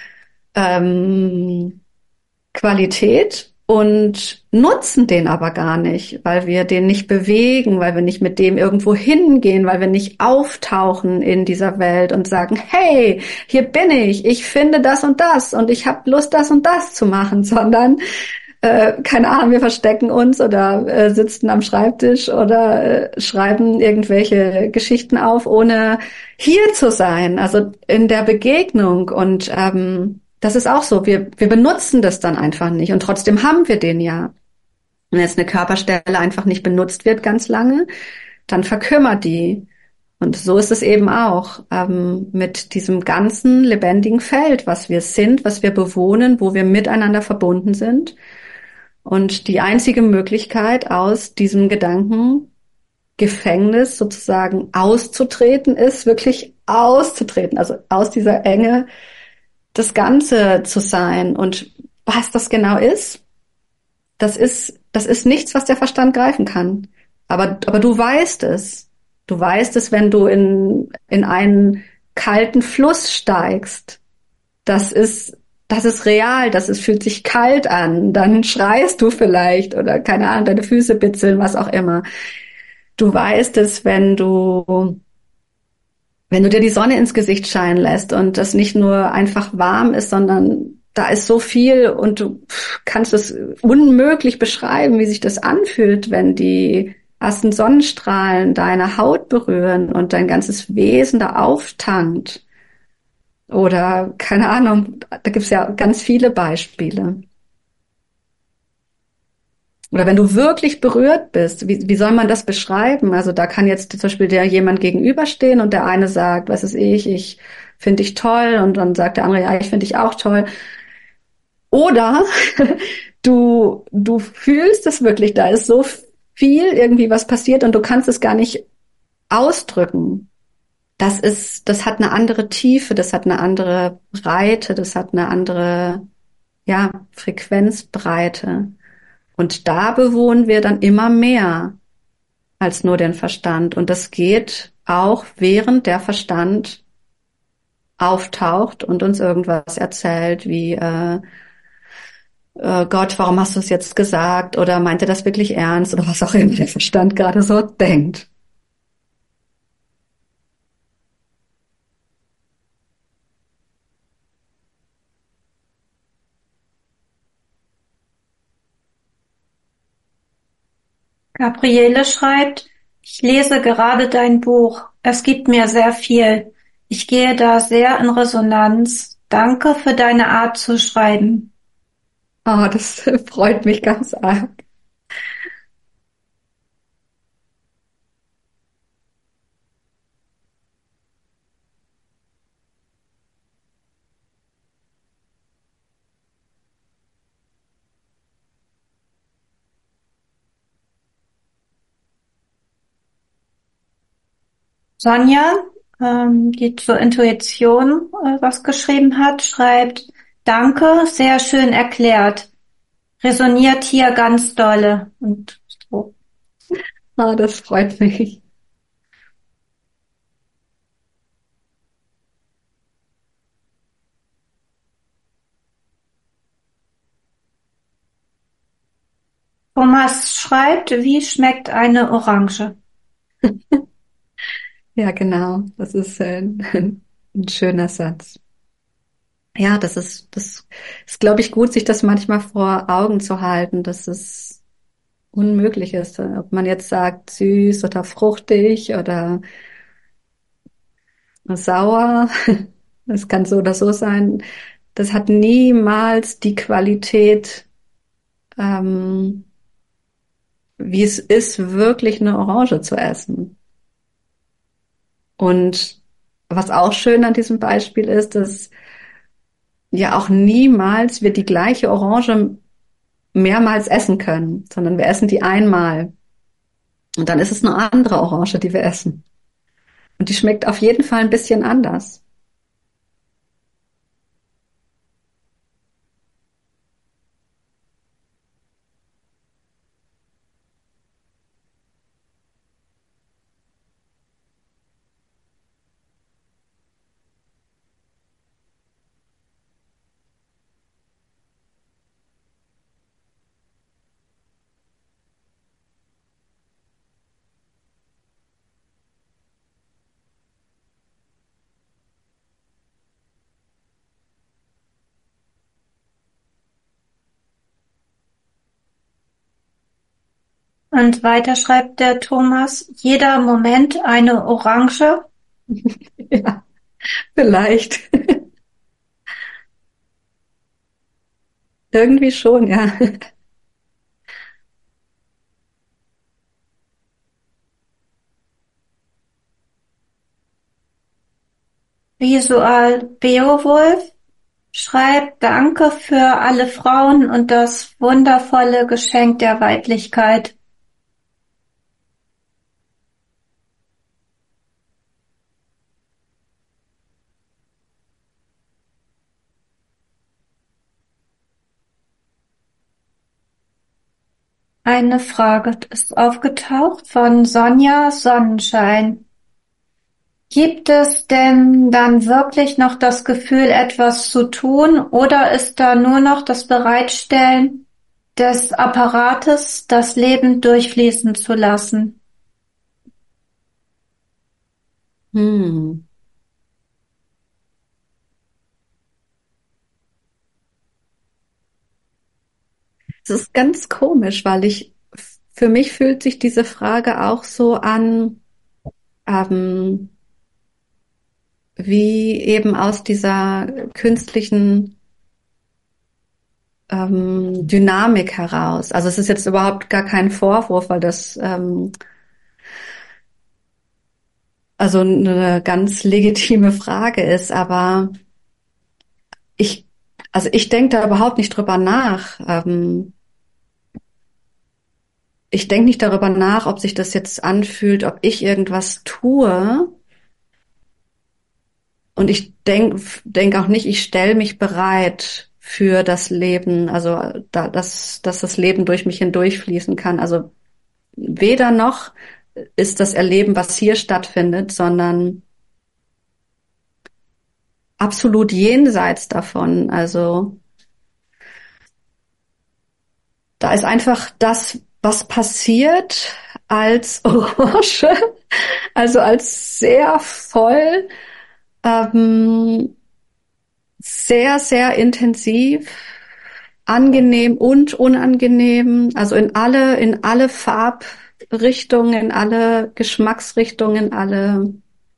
Qualität und nutzen den aber gar nicht, weil wir den nicht bewegen, weil wir nicht mit dem irgendwo hingehen, weil wir nicht auftauchen in dieser Welt und sagen, hey, hier bin ich finde das und ich habe Lust, das und das zu machen, sondern keine Ahnung, wir verstecken uns oder sitzen am Schreibtisch oder schreiben irgendwelche Geschichten auf, ohne hier zu sein, also in der Begegnung. Und das ist auch so, wir benutzen das dann einfach nicht und trotzdem haben wir den ja. Wenn jetzt eine Körperstelle einfach nicht benutzt wird ganz lange, dann verkümmert die. Und so ist es eben auch mit diesem ganzen lebendigen Feld, was wir sind, was wir bewohnen, wo wir miteinander verbunden sind. Und die einzige Möglichkeit, aus diesem Gedankengefängnis sozusagen auszutreten, ist wirklich auszutreten, also aus dieser Enge das Ganze zu sein. Und was das genau ist, das ist nichts, was der Verstand greifen kann. Aber du weißt es. Du weißt es, wenn du in einen kalten Fluss steigst. Das ist real, fühlt sich kalt an, dann schreist du vielleicht oder keine Ahnung, deine Füße bitzeln, was auch immer. Du weißt es, wenn du dir die Sonne ins Gesicht scheinen lässt und das nicht nur einfach warm ist, sondern da ist so viel und du kannst es unmöglich beschreiben, wie sich das anfühlt, wenn die ersten Sonnenstrahlen deine Haut berühren und dein ganzes Wesen da auftankt. Oder, keine Ahnung, da gibt's ja ganz viele Beispiele. Oder wenn du wirklich berührt bist, wie soll man das beschreiben? Also da kann jetzt zum Beispiel dir jemand gegenüberstehen und der eine sagt, was ist ich finde dich toll und dann sagt der andere, ja, ich finde dich auch toll. Oder du fühlst es wirklich, da ist so viel irgendwie was passiert und du kannst es gar nicht ausdrücken. Das hat eine andere Tiefe, das hat eine andere Breite, das hat eine andere, ja, Frequenzbreite. Und da bewohnen wir dann immer mehr als nur den Verstand. Und das geht auch, während der Verstand auftaucht und uns irgendwas erzählt, wie Gott, warum hast du es jetzt gesagt? Oder meint er das wirklich ernst? Oder was auch immer der Verstand gerade so denkt. Gabriele schreibt, ich lese gerade dein Buch. Es gibt mir sehr viel. Ich gehe da sehr in Resonanz. Danke für deine Art zu schreiben. Oh, das freut mich ganz arg. Sonja, die zur Intuition was geschrieben hat, schreibt, danke, sehr schön erklärt. Resoniert hier ganz dolle. Und so. Ah, das freut mich. Thomas schreibt, wie schmeckt eine Orange? Ja, genau. Das ist ein schöner Satz. Ja, das ist, glaube ich, gut, sich das manchmal vor Augen zu halten, dass es unmöglich ist. Ob man jetzt sagt süß oder fruchtig oder sauer, es kann so oder so sein. Das hat niemals die Qualität, ähm, wie es ist, wirklich eine Orange zu essen. Und was auch schön an diesem Beispiel ist, dass ja auch niemals wir die gleiche Orange mehrmals essen können, sondern wir essen die einmal. Und dann ist es eine andere Orange, die wir essen. Und die schmeckt auf jeden Fall ein bisschen anders. Und weiter schreibt der Thomas, jeder Moment eine Orange. Ja, vielleicht. Irgendwie schon, ja. Visual Beowulf schreibt, danke für alle Frauen und das wundervolle Geschenk der Weiblichkeit. Eine Frage ist aufgetaucht von Sonja Sonnenschein. Gibt es denn dann wirklich noch das Gefühl, etwas zu tun, oder ist da nur noch das Bereitstellen des Apparates, das Leben durchfließen zu lassen? Hm. Es ist ganz komisch, weil für mich fühlt sich diese Frage auch so an, ähm, wie eben aus dieser künstlichen Dynamik heraus. Also es ist jetzt überhaupt gar kein Vorwurf, weil das also eine ganz legitime Frage ist, aber ich, also ich denke da überhaupt nicht drüber nach. Ich denke nicht darüber nach, ob sich das jetzt anfühlt, ob ich irgendwas tue. Und ich denk auch nicht, ich stelle mich bereit für das Leben, also dass das Leben durch mich hindurchfließen kann. Also weder noch ist das Erleben, was hier stattfindet, sondern absolut jenseits davon. Also da ist einfach das, was passiert als Orange, also als sehr voll, sehr, sehr intensiv, angenehm und unangenehm, also in alle Farbrichtungen, in alle Geschmacksrichtungen, alle,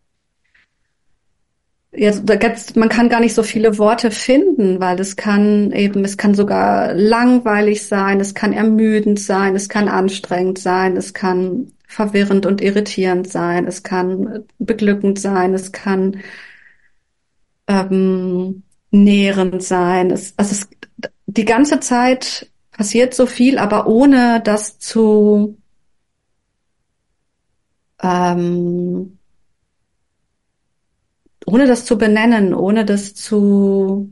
ja, man kann gar nicht so viele Worte finden, weil es kann sogar langweilig sein, es kann ermüdend sein, es kann anstrengend sein, es kann verwirrend und irritierend sein, es kann beglückend sein, es kann nährend sein. Die ganze Zeit passiert so viel, aber ohne das ähm, ohne das zu benennen, ohne das zu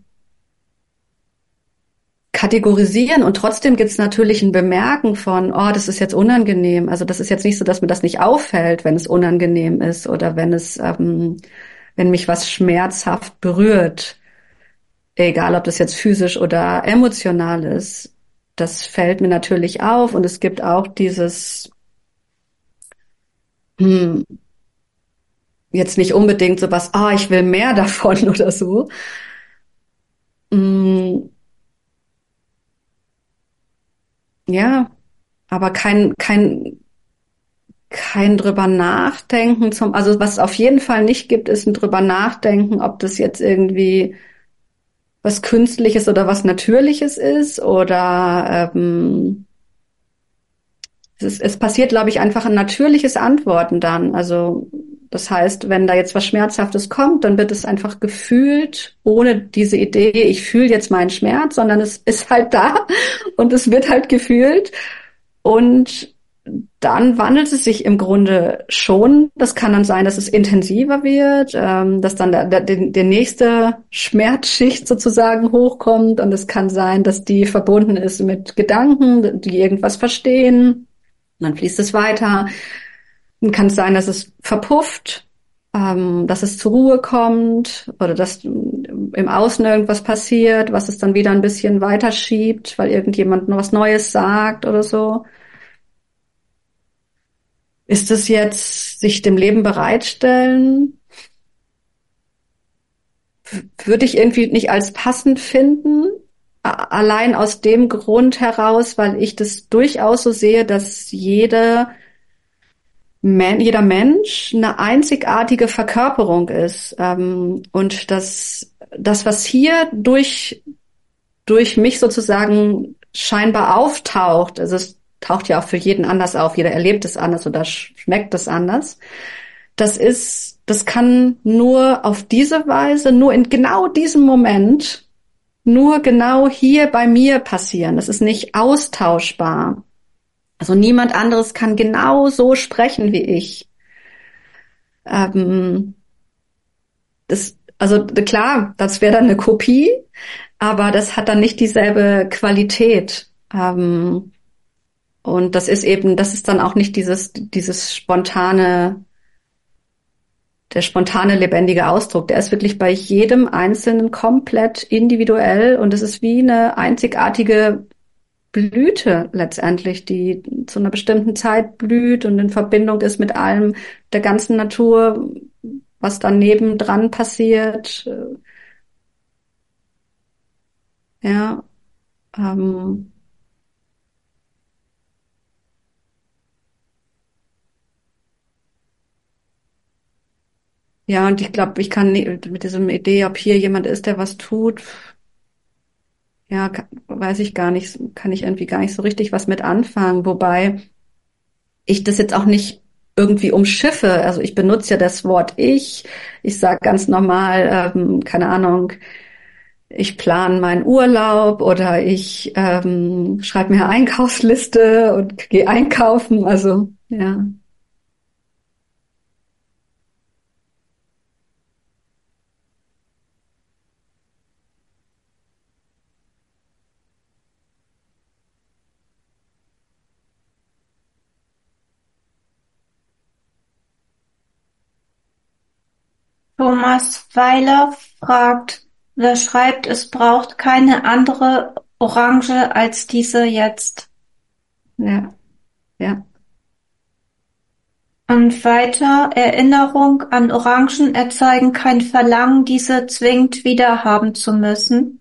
kategorisieren. Und trotzdem gibt's natürlich ein Bemerken von, oh, das ist jetzt unangenehm. Also das ist jetzt nicht so, dass mir das nicht auffällt, wenn es unangenehm ist oder wenn mich was schmerzhaft berührt. Egal, ob das jetzt physisch oder emotional ist. Das fällt mir natürlich auf. Und es gibt auch dieses, hm, jetzt nicht unbedingt so was, ich will mehr davon oder so. Hm, ja, aber kein drüber nachdenken also was es auf jeden Fall nicht gibt, ist ein drüber nachdenken, ob das jetzt irgendwie was Künstliches oder was Natürliches ist oder es passiert, glaube ich, einfach ein natürliches Antworten dann. Also das heißt, wenn da jetzt was Schmerzhaftes kommt, dann wird es einfach gefühlt, ohne diese Idee, ich fühle jetzt meinen Schmerz, sondern es ist halt da und es wird halt gefühlt. Und dann wandelt es sich im Grunde schon. Das kann dann sein, dass es intensiver wird, dass dann der nächste Schmerzschicht sozusagen hochkommt. Und es kann sein, dass die verbunden ist mit Gedanken, die irgendwas verstehen. Und dann fließt es weiter. Dann kann es sein, dass es verpufft, dass es zur Ruhe kommt oder dass im Außen irgendwas passiert, was es dann wieder ein bisschen weiterschiebt, weil irgendjemand noch was Neues sagt oder so. Ist es jetzt sich dem Leben bereitstellen? Würde ich irgendwie nicht als passend finden. Allein aus dem Grund heraus, weil ich das durchaus so sehe, dass jeder Mensch eine einzigartige Verkörperung ist. Und das, was hier durch mich sozusagen scheinbar auftaucht, also es taucht ja auch für jeden anders auf, jeder erlebt es anders oder schmeckt es anders. Das kann nur auf diese Weise, nur in genau diesem Moment, nur genau hier bei mir passieren. Das ist nicht austauschbar. Also niemand anderes kann genau so sprechen wie ich. Also klar, das wäre dann eine Kopie, aber das hat dann nicht dieselbe Qualität. Und das ist dann auch nicht dieses der spontane, lebendige Ausdruck. Der ist wirklich bei jedem Einzelnen komplett individuell und es ist wie eine einzigartige Blüte letztendlich, die zu einer bestimmten Zeit blüht und in Verbindung ist mit allem der ganzen Natur, was dann nebendran passiert. Ja, ja, und ich glaube, ich kann mit diesem Idee, ob hier jemand ist, der was tut, ja, weiß ich gar nicht, kann ich irgendwie gar nicht so richtig was mit anfangen, wobei ich das jetzt auch nicht irgendwie umschiffe. Also ich benutze ja das Wort ich sage ganz normal, keine Ahnung, ich plane meinen Urlaub oder ich schreibe mir eine Einkaufsliste und gehe einkaufen. Also ja. Thomas Weiler fragt, wer schreibt, es braucht keine andere Orange als diese jetzt. Ja, ja. Und weiter, Erinnerung an Orangen erzeugen kein Verlangen, diese zwingend wiederhaben zu müssen.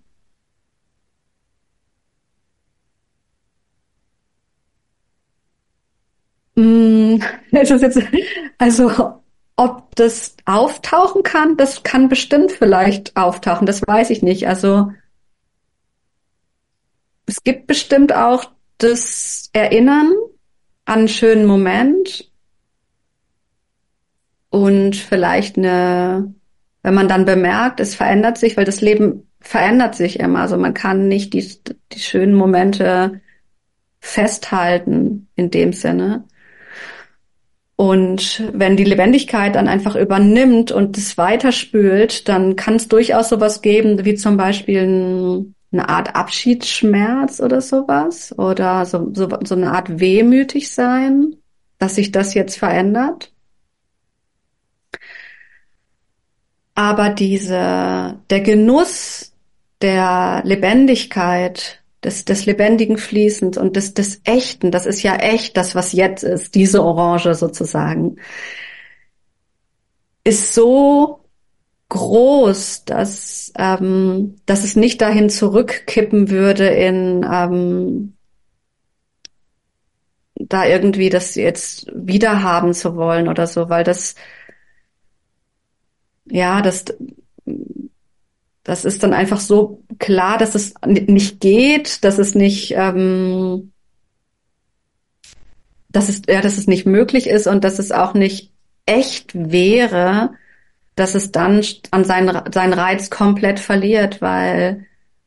Es ist jetzt, also, ob das auftauchen kann, das kann bestimmt vielleicht auftauchen, das weiß ich nicht. Also, es gibt bestimmt auch das Erinnern an einen schönen Moment und vielleicht wenn man dann bemerkt, es verändert sich, weil das Leben verändert sich immer. Also man kann nicht die schönen Momente festhalten in dem Sinne. Und wenn die Lebendigkeit dann einfach übernimmt und es weiterspült, dann kann es durchaus sowas geben, wie zum Beispiel eine Art Abschiedsschmerz oder sowas. Oder so eine Art wehmütig sein, dass sich das jetzt verändert. Aber der Genuss der Lebendigkeit, des lebendigen Fließens und des Echten, das ist ja echt, das, was jetzt ist, diese Orange sozusagen, ist so groß, dass es nicht dahin zurückkippen würde da irgendwie das jetzt wiederhaben zu wollen oder so, weil das ist dann einfach so klar, dass es nicht geht, dass es nicht, dass es nicht möglich ist und dass es auch nicht echt wäre, dass es dann an seinen Reiz komplett verliert, weil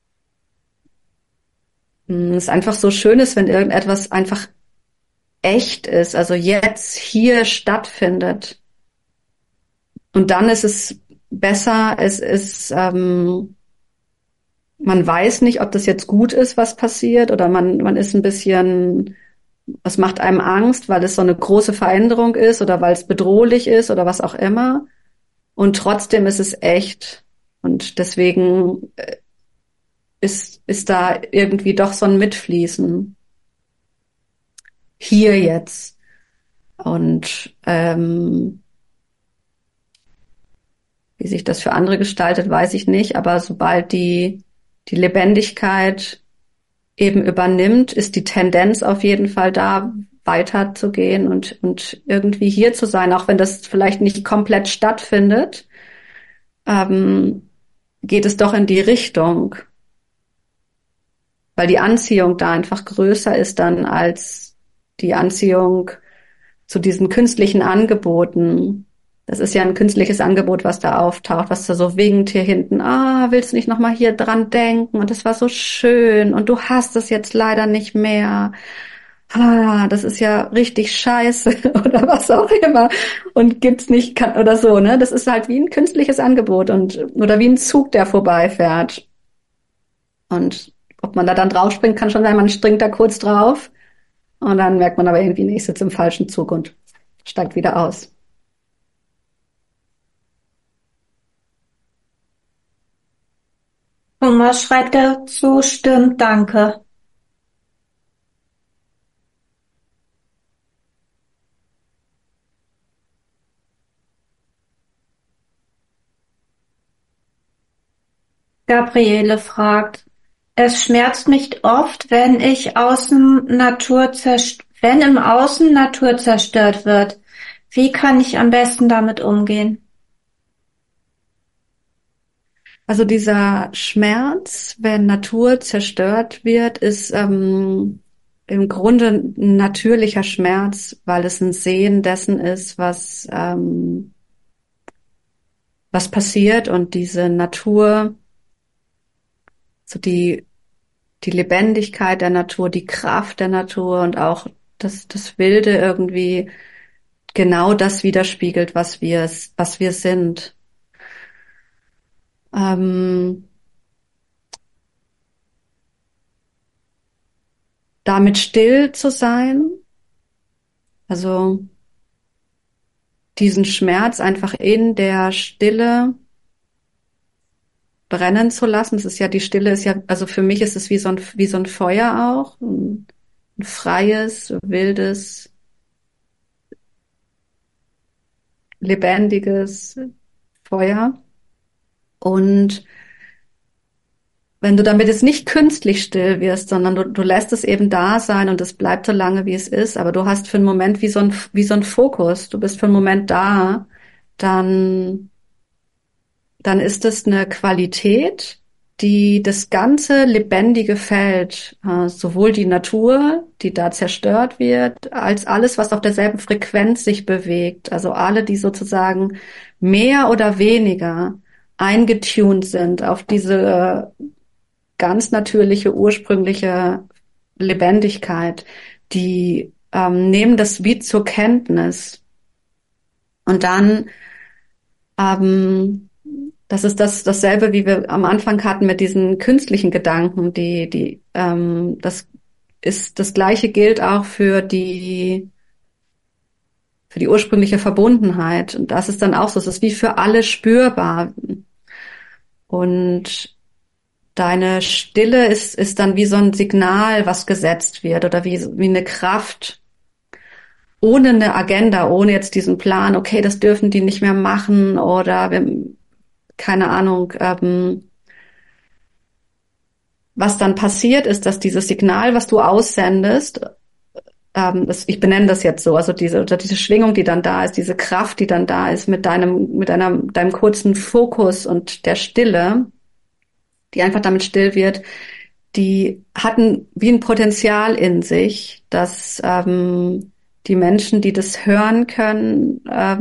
es einfach so schön ist, wenn irgendetwas einfach echt ist, also jetzt hier stattfindet. Und dann ist es besser, man weiß nicht, ob das jetzt gut ist, was passiert, oder man ist ein bisschen, was macht einem Angst, weil es so eine große Veränderung ist oder weil es bedrohlich ist oder was auch immer. Und trotzdem ist es echt. Und deswegen ist da irgendwie doch so ein Mitfließen. Hier jetzt. Und wie sich das für andere gestaltet, weiß ich nicht. Aber sobald die Lebendigkeit eben übernimmt, ist die Tendenz auf jeden Fall da, weiterzugehen und irgendwie hier zu sein, auch wenn das vielleicht nicht komplett stattfindet, geht es doch in die Richtung, weil die Anziehung da einfach größer ist dann als die Anziehung zu diesen künstlichen Angeboten. Das ist ja ein künstliches Angebot, was da auftaucht, was da so winkt hier hinten. Willst du nicht nochmal hier dran denken? Und das war so schön und du hast es jetzt leider nicht mehr. Das ist ja richtig scheiße oder was auch immer und gibt's nicht oder so, ne? Das ist halt wie ein künstliches Angebot oder wie ein Zug, der vorbeifährt. Und ob man da dann draufspringt, kann schon sein, man springt da kurz drauf und dann merkt man aber irgendwie, nee, ich sitze im falschen Zug und steigt wieder aus. Thomas schreibt dazu, stimmt, danke. Gabriele fragt, es schmerzt mich oft, wenn im Außen Natur zerstört wird. Wie kann ich am besten damit umgehen? Also dieser Schmerz, wenn Natur zerstört wird, ist im Grunde ein natürlicher Schmerz, weil es ein Sehen dessen ist, was passiert und diese Natur, so die Lebendigkeit der Natur, die Kraft der Natur und auch das Wilde irgendwie genau das widerspiegelt, was wir sind. Damit still zu sein, also diesen Schmerz einfach in der Stille brennen zu lassen. Die Stille ist ja, also für mich ist es wie so ein Feuer auch, ein freies, wildes, lebendiges Feuer. Und wenn du damit jetzt nicht künstlich still wirst, sondern du lässt es eben da sein und es bleibt so lange, wie es ist, aber du hast für einen Moment wie so ein Fokus, du bist für einen Moment da, dann ist es eine Qualität, die das ganze lebendige Feld, sowohl die Natur, die da zerstört wird, als alles, was auf derselben Frequenz sich bewegt, also alle, die sozusagen mehr oder weniger eingetuned sind auf diese ganz natürliche, ursprüngliche Lebendigkeit, die nehmen das wie zur Kenntnis Und dann, ähm, das ist dasselbe, wie wir am Anfang hatten mit diesen künstlichen Gedanken, das ist, das Gleiche gilt auch für die ursprüngliche Verbundenheit. Und das ist dann auch so, es ist wie für alle spürbar. Und deine Stille ist dann wie so ein Signal, was gesetzt wird oder wie eine Kraft ohne eine Agenda, ohne jetzt diesen Plan, okay, das dürfen die nicht mehr machen oder keine Ahnung, was dann passiert ist, dass dieses Signal, was du aussendest, ich benenne das jetzt so, also diese Schwingung, die dann da ist, diese Kraft, die dann da ist deinem kurzen Fokus und der Stille, die einfach damit still wird, die hatten wie ein Potenzial in sich, dass die Menschen, die das hören können,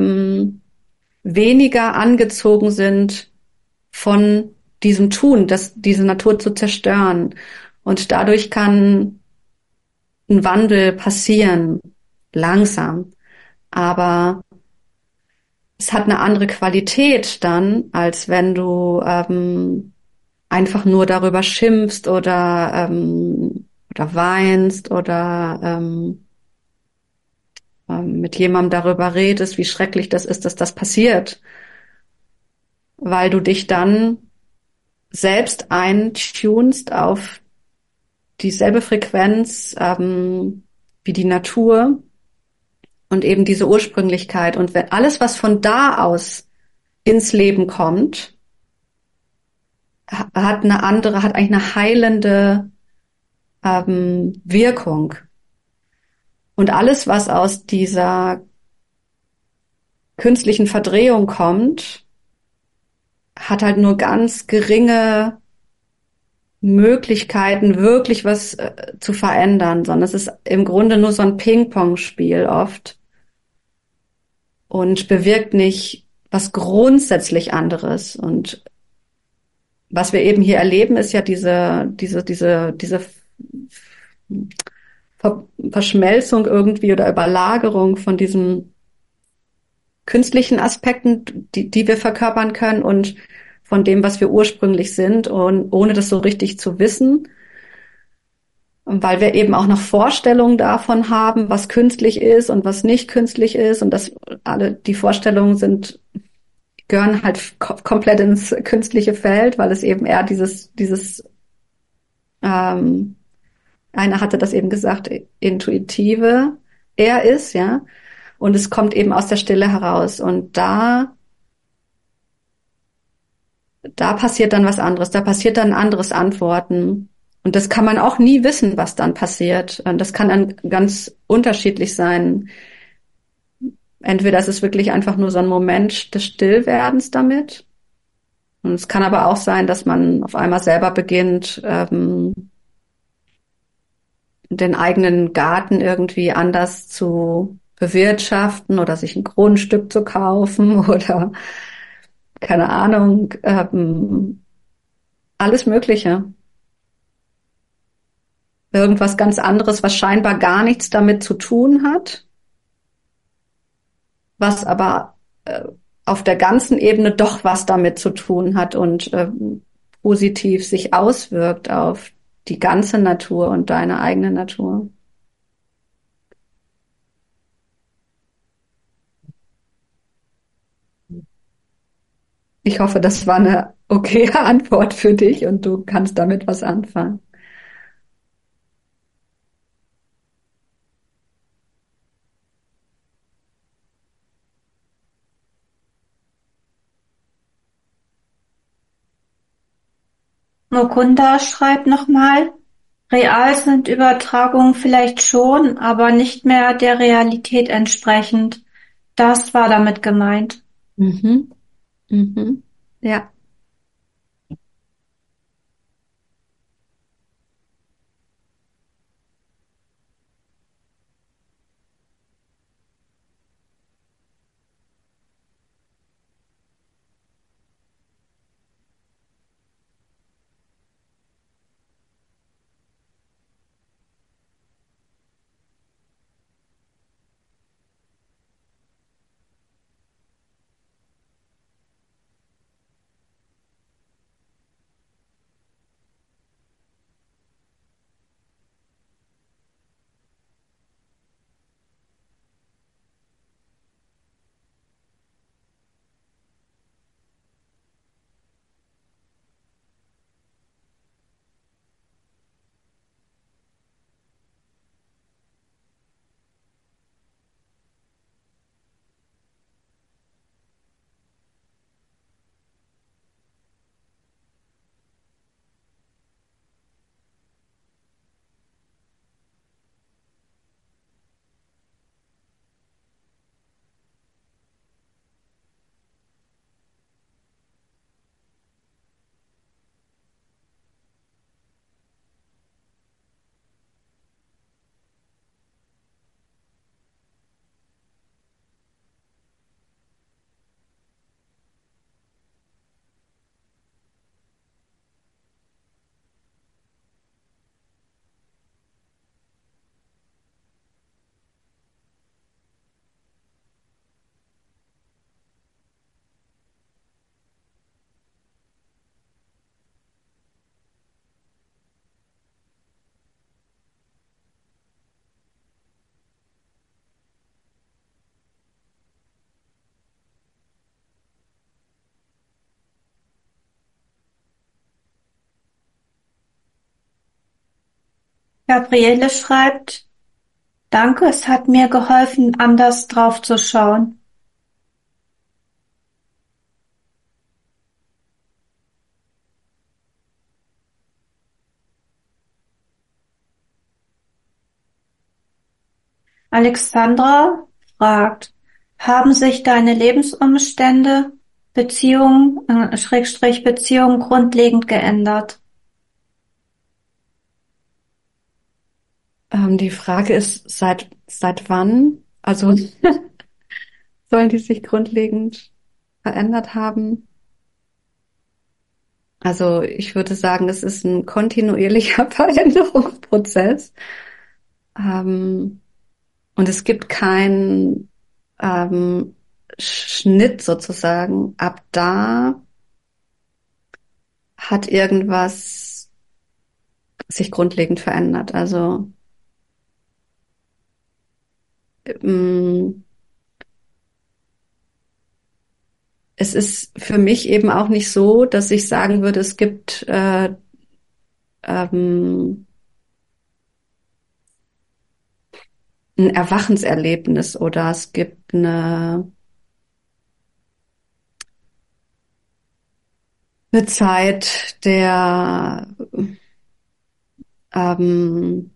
weniger angezogen sind von diesem Tun, diese Natur zu zerstören. Und dadurch kann ein Wandel passieren, langsam. Aber es hat eine andere Qualität dann, als wenn du einfach nur darüber schimpfst oder weinst oder mit jemandem darüber redest, wie schrecklich das ist, dass das passiert, weil du dich dann selbst eintunst auf dieselbe Frequenz wie die Natur und eben diese Ursprünglichkeit. Und wenn alles, was von da aus ins Leben kommt, hat eigentlich eine heilende Wirkung. Und alles, was aus dieser künstlichen Verdrehung kommt, hat halt nur ganz geringe Möglichkeiten, wirklich was zu verändern, sondern es ist im Grunde nur so ein Ping-Pong-Spiel oft und bewirkt nicht was grundsätzlich anderes. Und was wir eben hier erleben, ist ja diese Verschmelzung irgendwie oder Überlagerung von diesen künstlichen Aspekten, die wir verkörpern können und von dem, was wir ursprünglich sind und ohne das so richtig zu wissen, weil wir eben auch noch Vorstellungen davon haben, was künstlich ist und was nicht künstlich ist und das alle die Vorstellungen gehören halt komplett ins künstliche Feld, weil es eben eher ähm, einer hatte das eben gesagt, intuitive er ist, ja. Und es kommt eben aus der Stille heraus. Und da passiert dann was anderes. Da passiert dann anderes Antworten. Und das kann man auch nie wissen, was dann passiert. Und das kann dann ganz unterschiedlich sein. Entweder ist es wirklich einfach nur so ein Moment des Stillwerdens damit. Und es kann aber auch sein, dass man auf einmal selber beginnt, den eigenen Garten irgendwie anders zu bewirtschaften oder sich ein Grundstück zu kaufen oder keine Ahnung, alles Mögliche. Irgendwas ganz anderes, was scheinbar gar nichts damit zu tun hat, was aber auf der ganzen Ebene doch was damit zu tun hat und positiv sich auswirkt auf die ganze Natur und deine eigene Natur. Ich hoffe, das war eine okaye Antwort für dich und du kannst damit was anfangen. Mukunda schreibt nochmal, real sind Übertragungen vielleicht schon, aber nicht mehr der Realität entsprechend. Das war damit gemeint. Mhm. Mhm. Ja. Gabriele schreibt, danke, es hat mir geholfen, anders drauf zu schauen. Alexandra fragt, haben sich deine Lebensumstände, Beziehungen grundlegend geändert? Die Frage ist, seit wann? Also sollen die sich grundlegend verändert haben? Also ich würde sagen, es ist ein kontinuierlicher Veränderungsprozess. Und es gibt keinen Schnitt sozusagen. Ab da hat irgendwas sich grundlegend verändert. Also es ist für mich eben auch nicht so, dass ich sagen würde, es gibt ein Erwachenserlebnis oder es gibt eine Zeit ähm,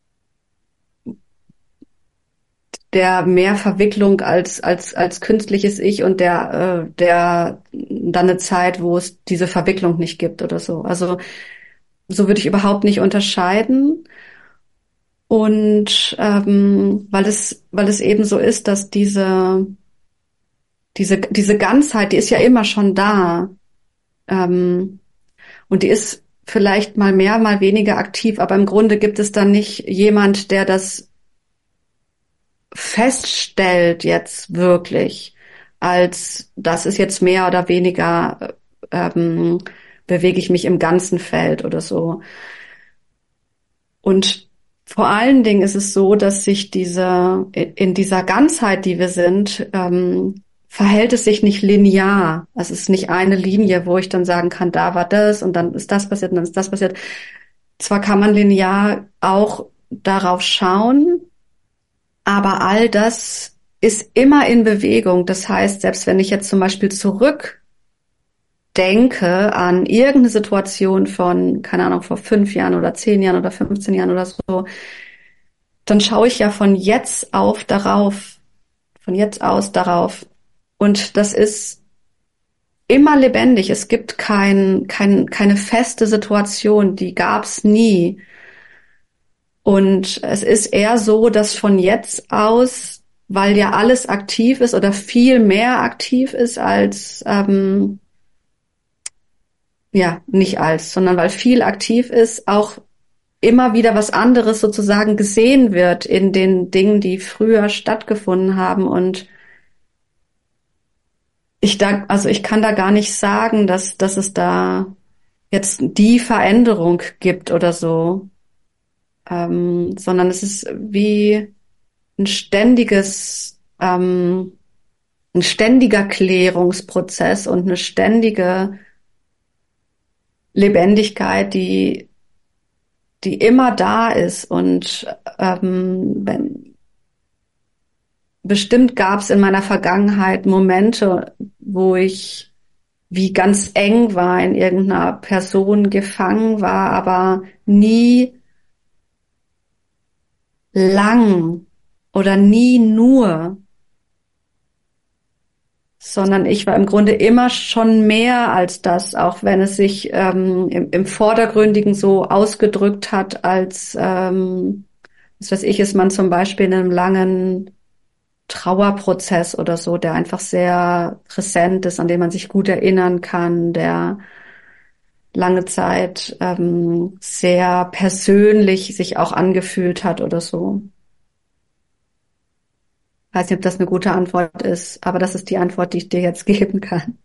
der mehr Verwicklung als künstliches Ich und der dann eine Zeit, wo es diese Verwicklung nicht gibt oder so. Also so würde ich überhaupt nicht unterscheiden. Und weil es eben so ist, dass diese Ganzheit, die ist ja immer schon da. Und die ist vielleicht mal mehr, mal weniger aktiv, aber im Grunde gibt es dann nicht jemand, der das feststellt jetzt wirklich, als das ist jetzt mehr oder weniger, bewege ich mich im ganzen Feld oder so. Und vor allen Dingen ist es so, dass sich in dieser Ganzheit, die wir sind, verhält es sich nicht linear. Es ist nicht eine Linie, wo ich dann sagen kann, da war das und dann ist das passiert und dann ist das passiert. Zwar kann man linear auch darauf schauen, aber all das ist immer in Bewegung. Das heißt, selbst wenn ich jetzt zum Beispiel zurückdenke an irgendeine Situation von, keine Ahnung, vor 5 Jahren oder 10 Jahren oder 15 Jahren oder so, dann schaue ich ja von jetzt aus darauf. Und das ist immer lebendig. Es gibt keine feste Situation, die gab's nie. Und es ist eher so, dass von jetzt aus, weil ja alles aktiv ist oder viel mehr aktiv ist als, ja, nicht als, sondern weil viel aktiv ist, auch immer wieder was anderes sozusagen gesehen wird in den Dingen, die früher stattgefunden haben. Und also ich kann da gar nicht sagen, dass es da jetzt die Veränderung gibt oder so, sondern es ist wie ein ein ständiger Klärungsprozess und eine ständige Lebendigkeit, die immer da ist. Und bestimmt gab es in meiner Vergangenheit Momente, wo ich wie ganz eng war, in irgendeiner Person gefangen war, aber nie lang oder nie nur, sondern ich war im Grunde immer schon mehr als das, auch wenn es sich im Vordergründigen so ausgedrückt hat, als was weiß ich, ist man zum Beispiel in einem langen Trauerprozess oder so, der einfach sehr präsent ist, an den man sich gut erinnern kann, der lange Zeit sehr persönlich sich auch angefühlt hat oder so. Weiß nicht, ob das eine gute Antwort ist, aber das ist die Antwort, die ich dir jetzt geben kann.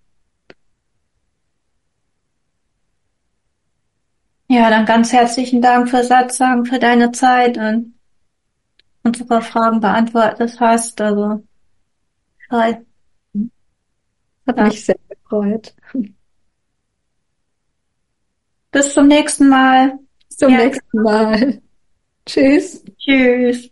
Ja, dann ganz herzlichen Dank für Satzang, für deine Zeit und unsere Fragen beantwortet hast. Also, toll. Hat Ja. mich sehr gefreut. Bis zum nächsten Mal. Bis zum Ja. nächsten Mal. Tschüss. Tschüss.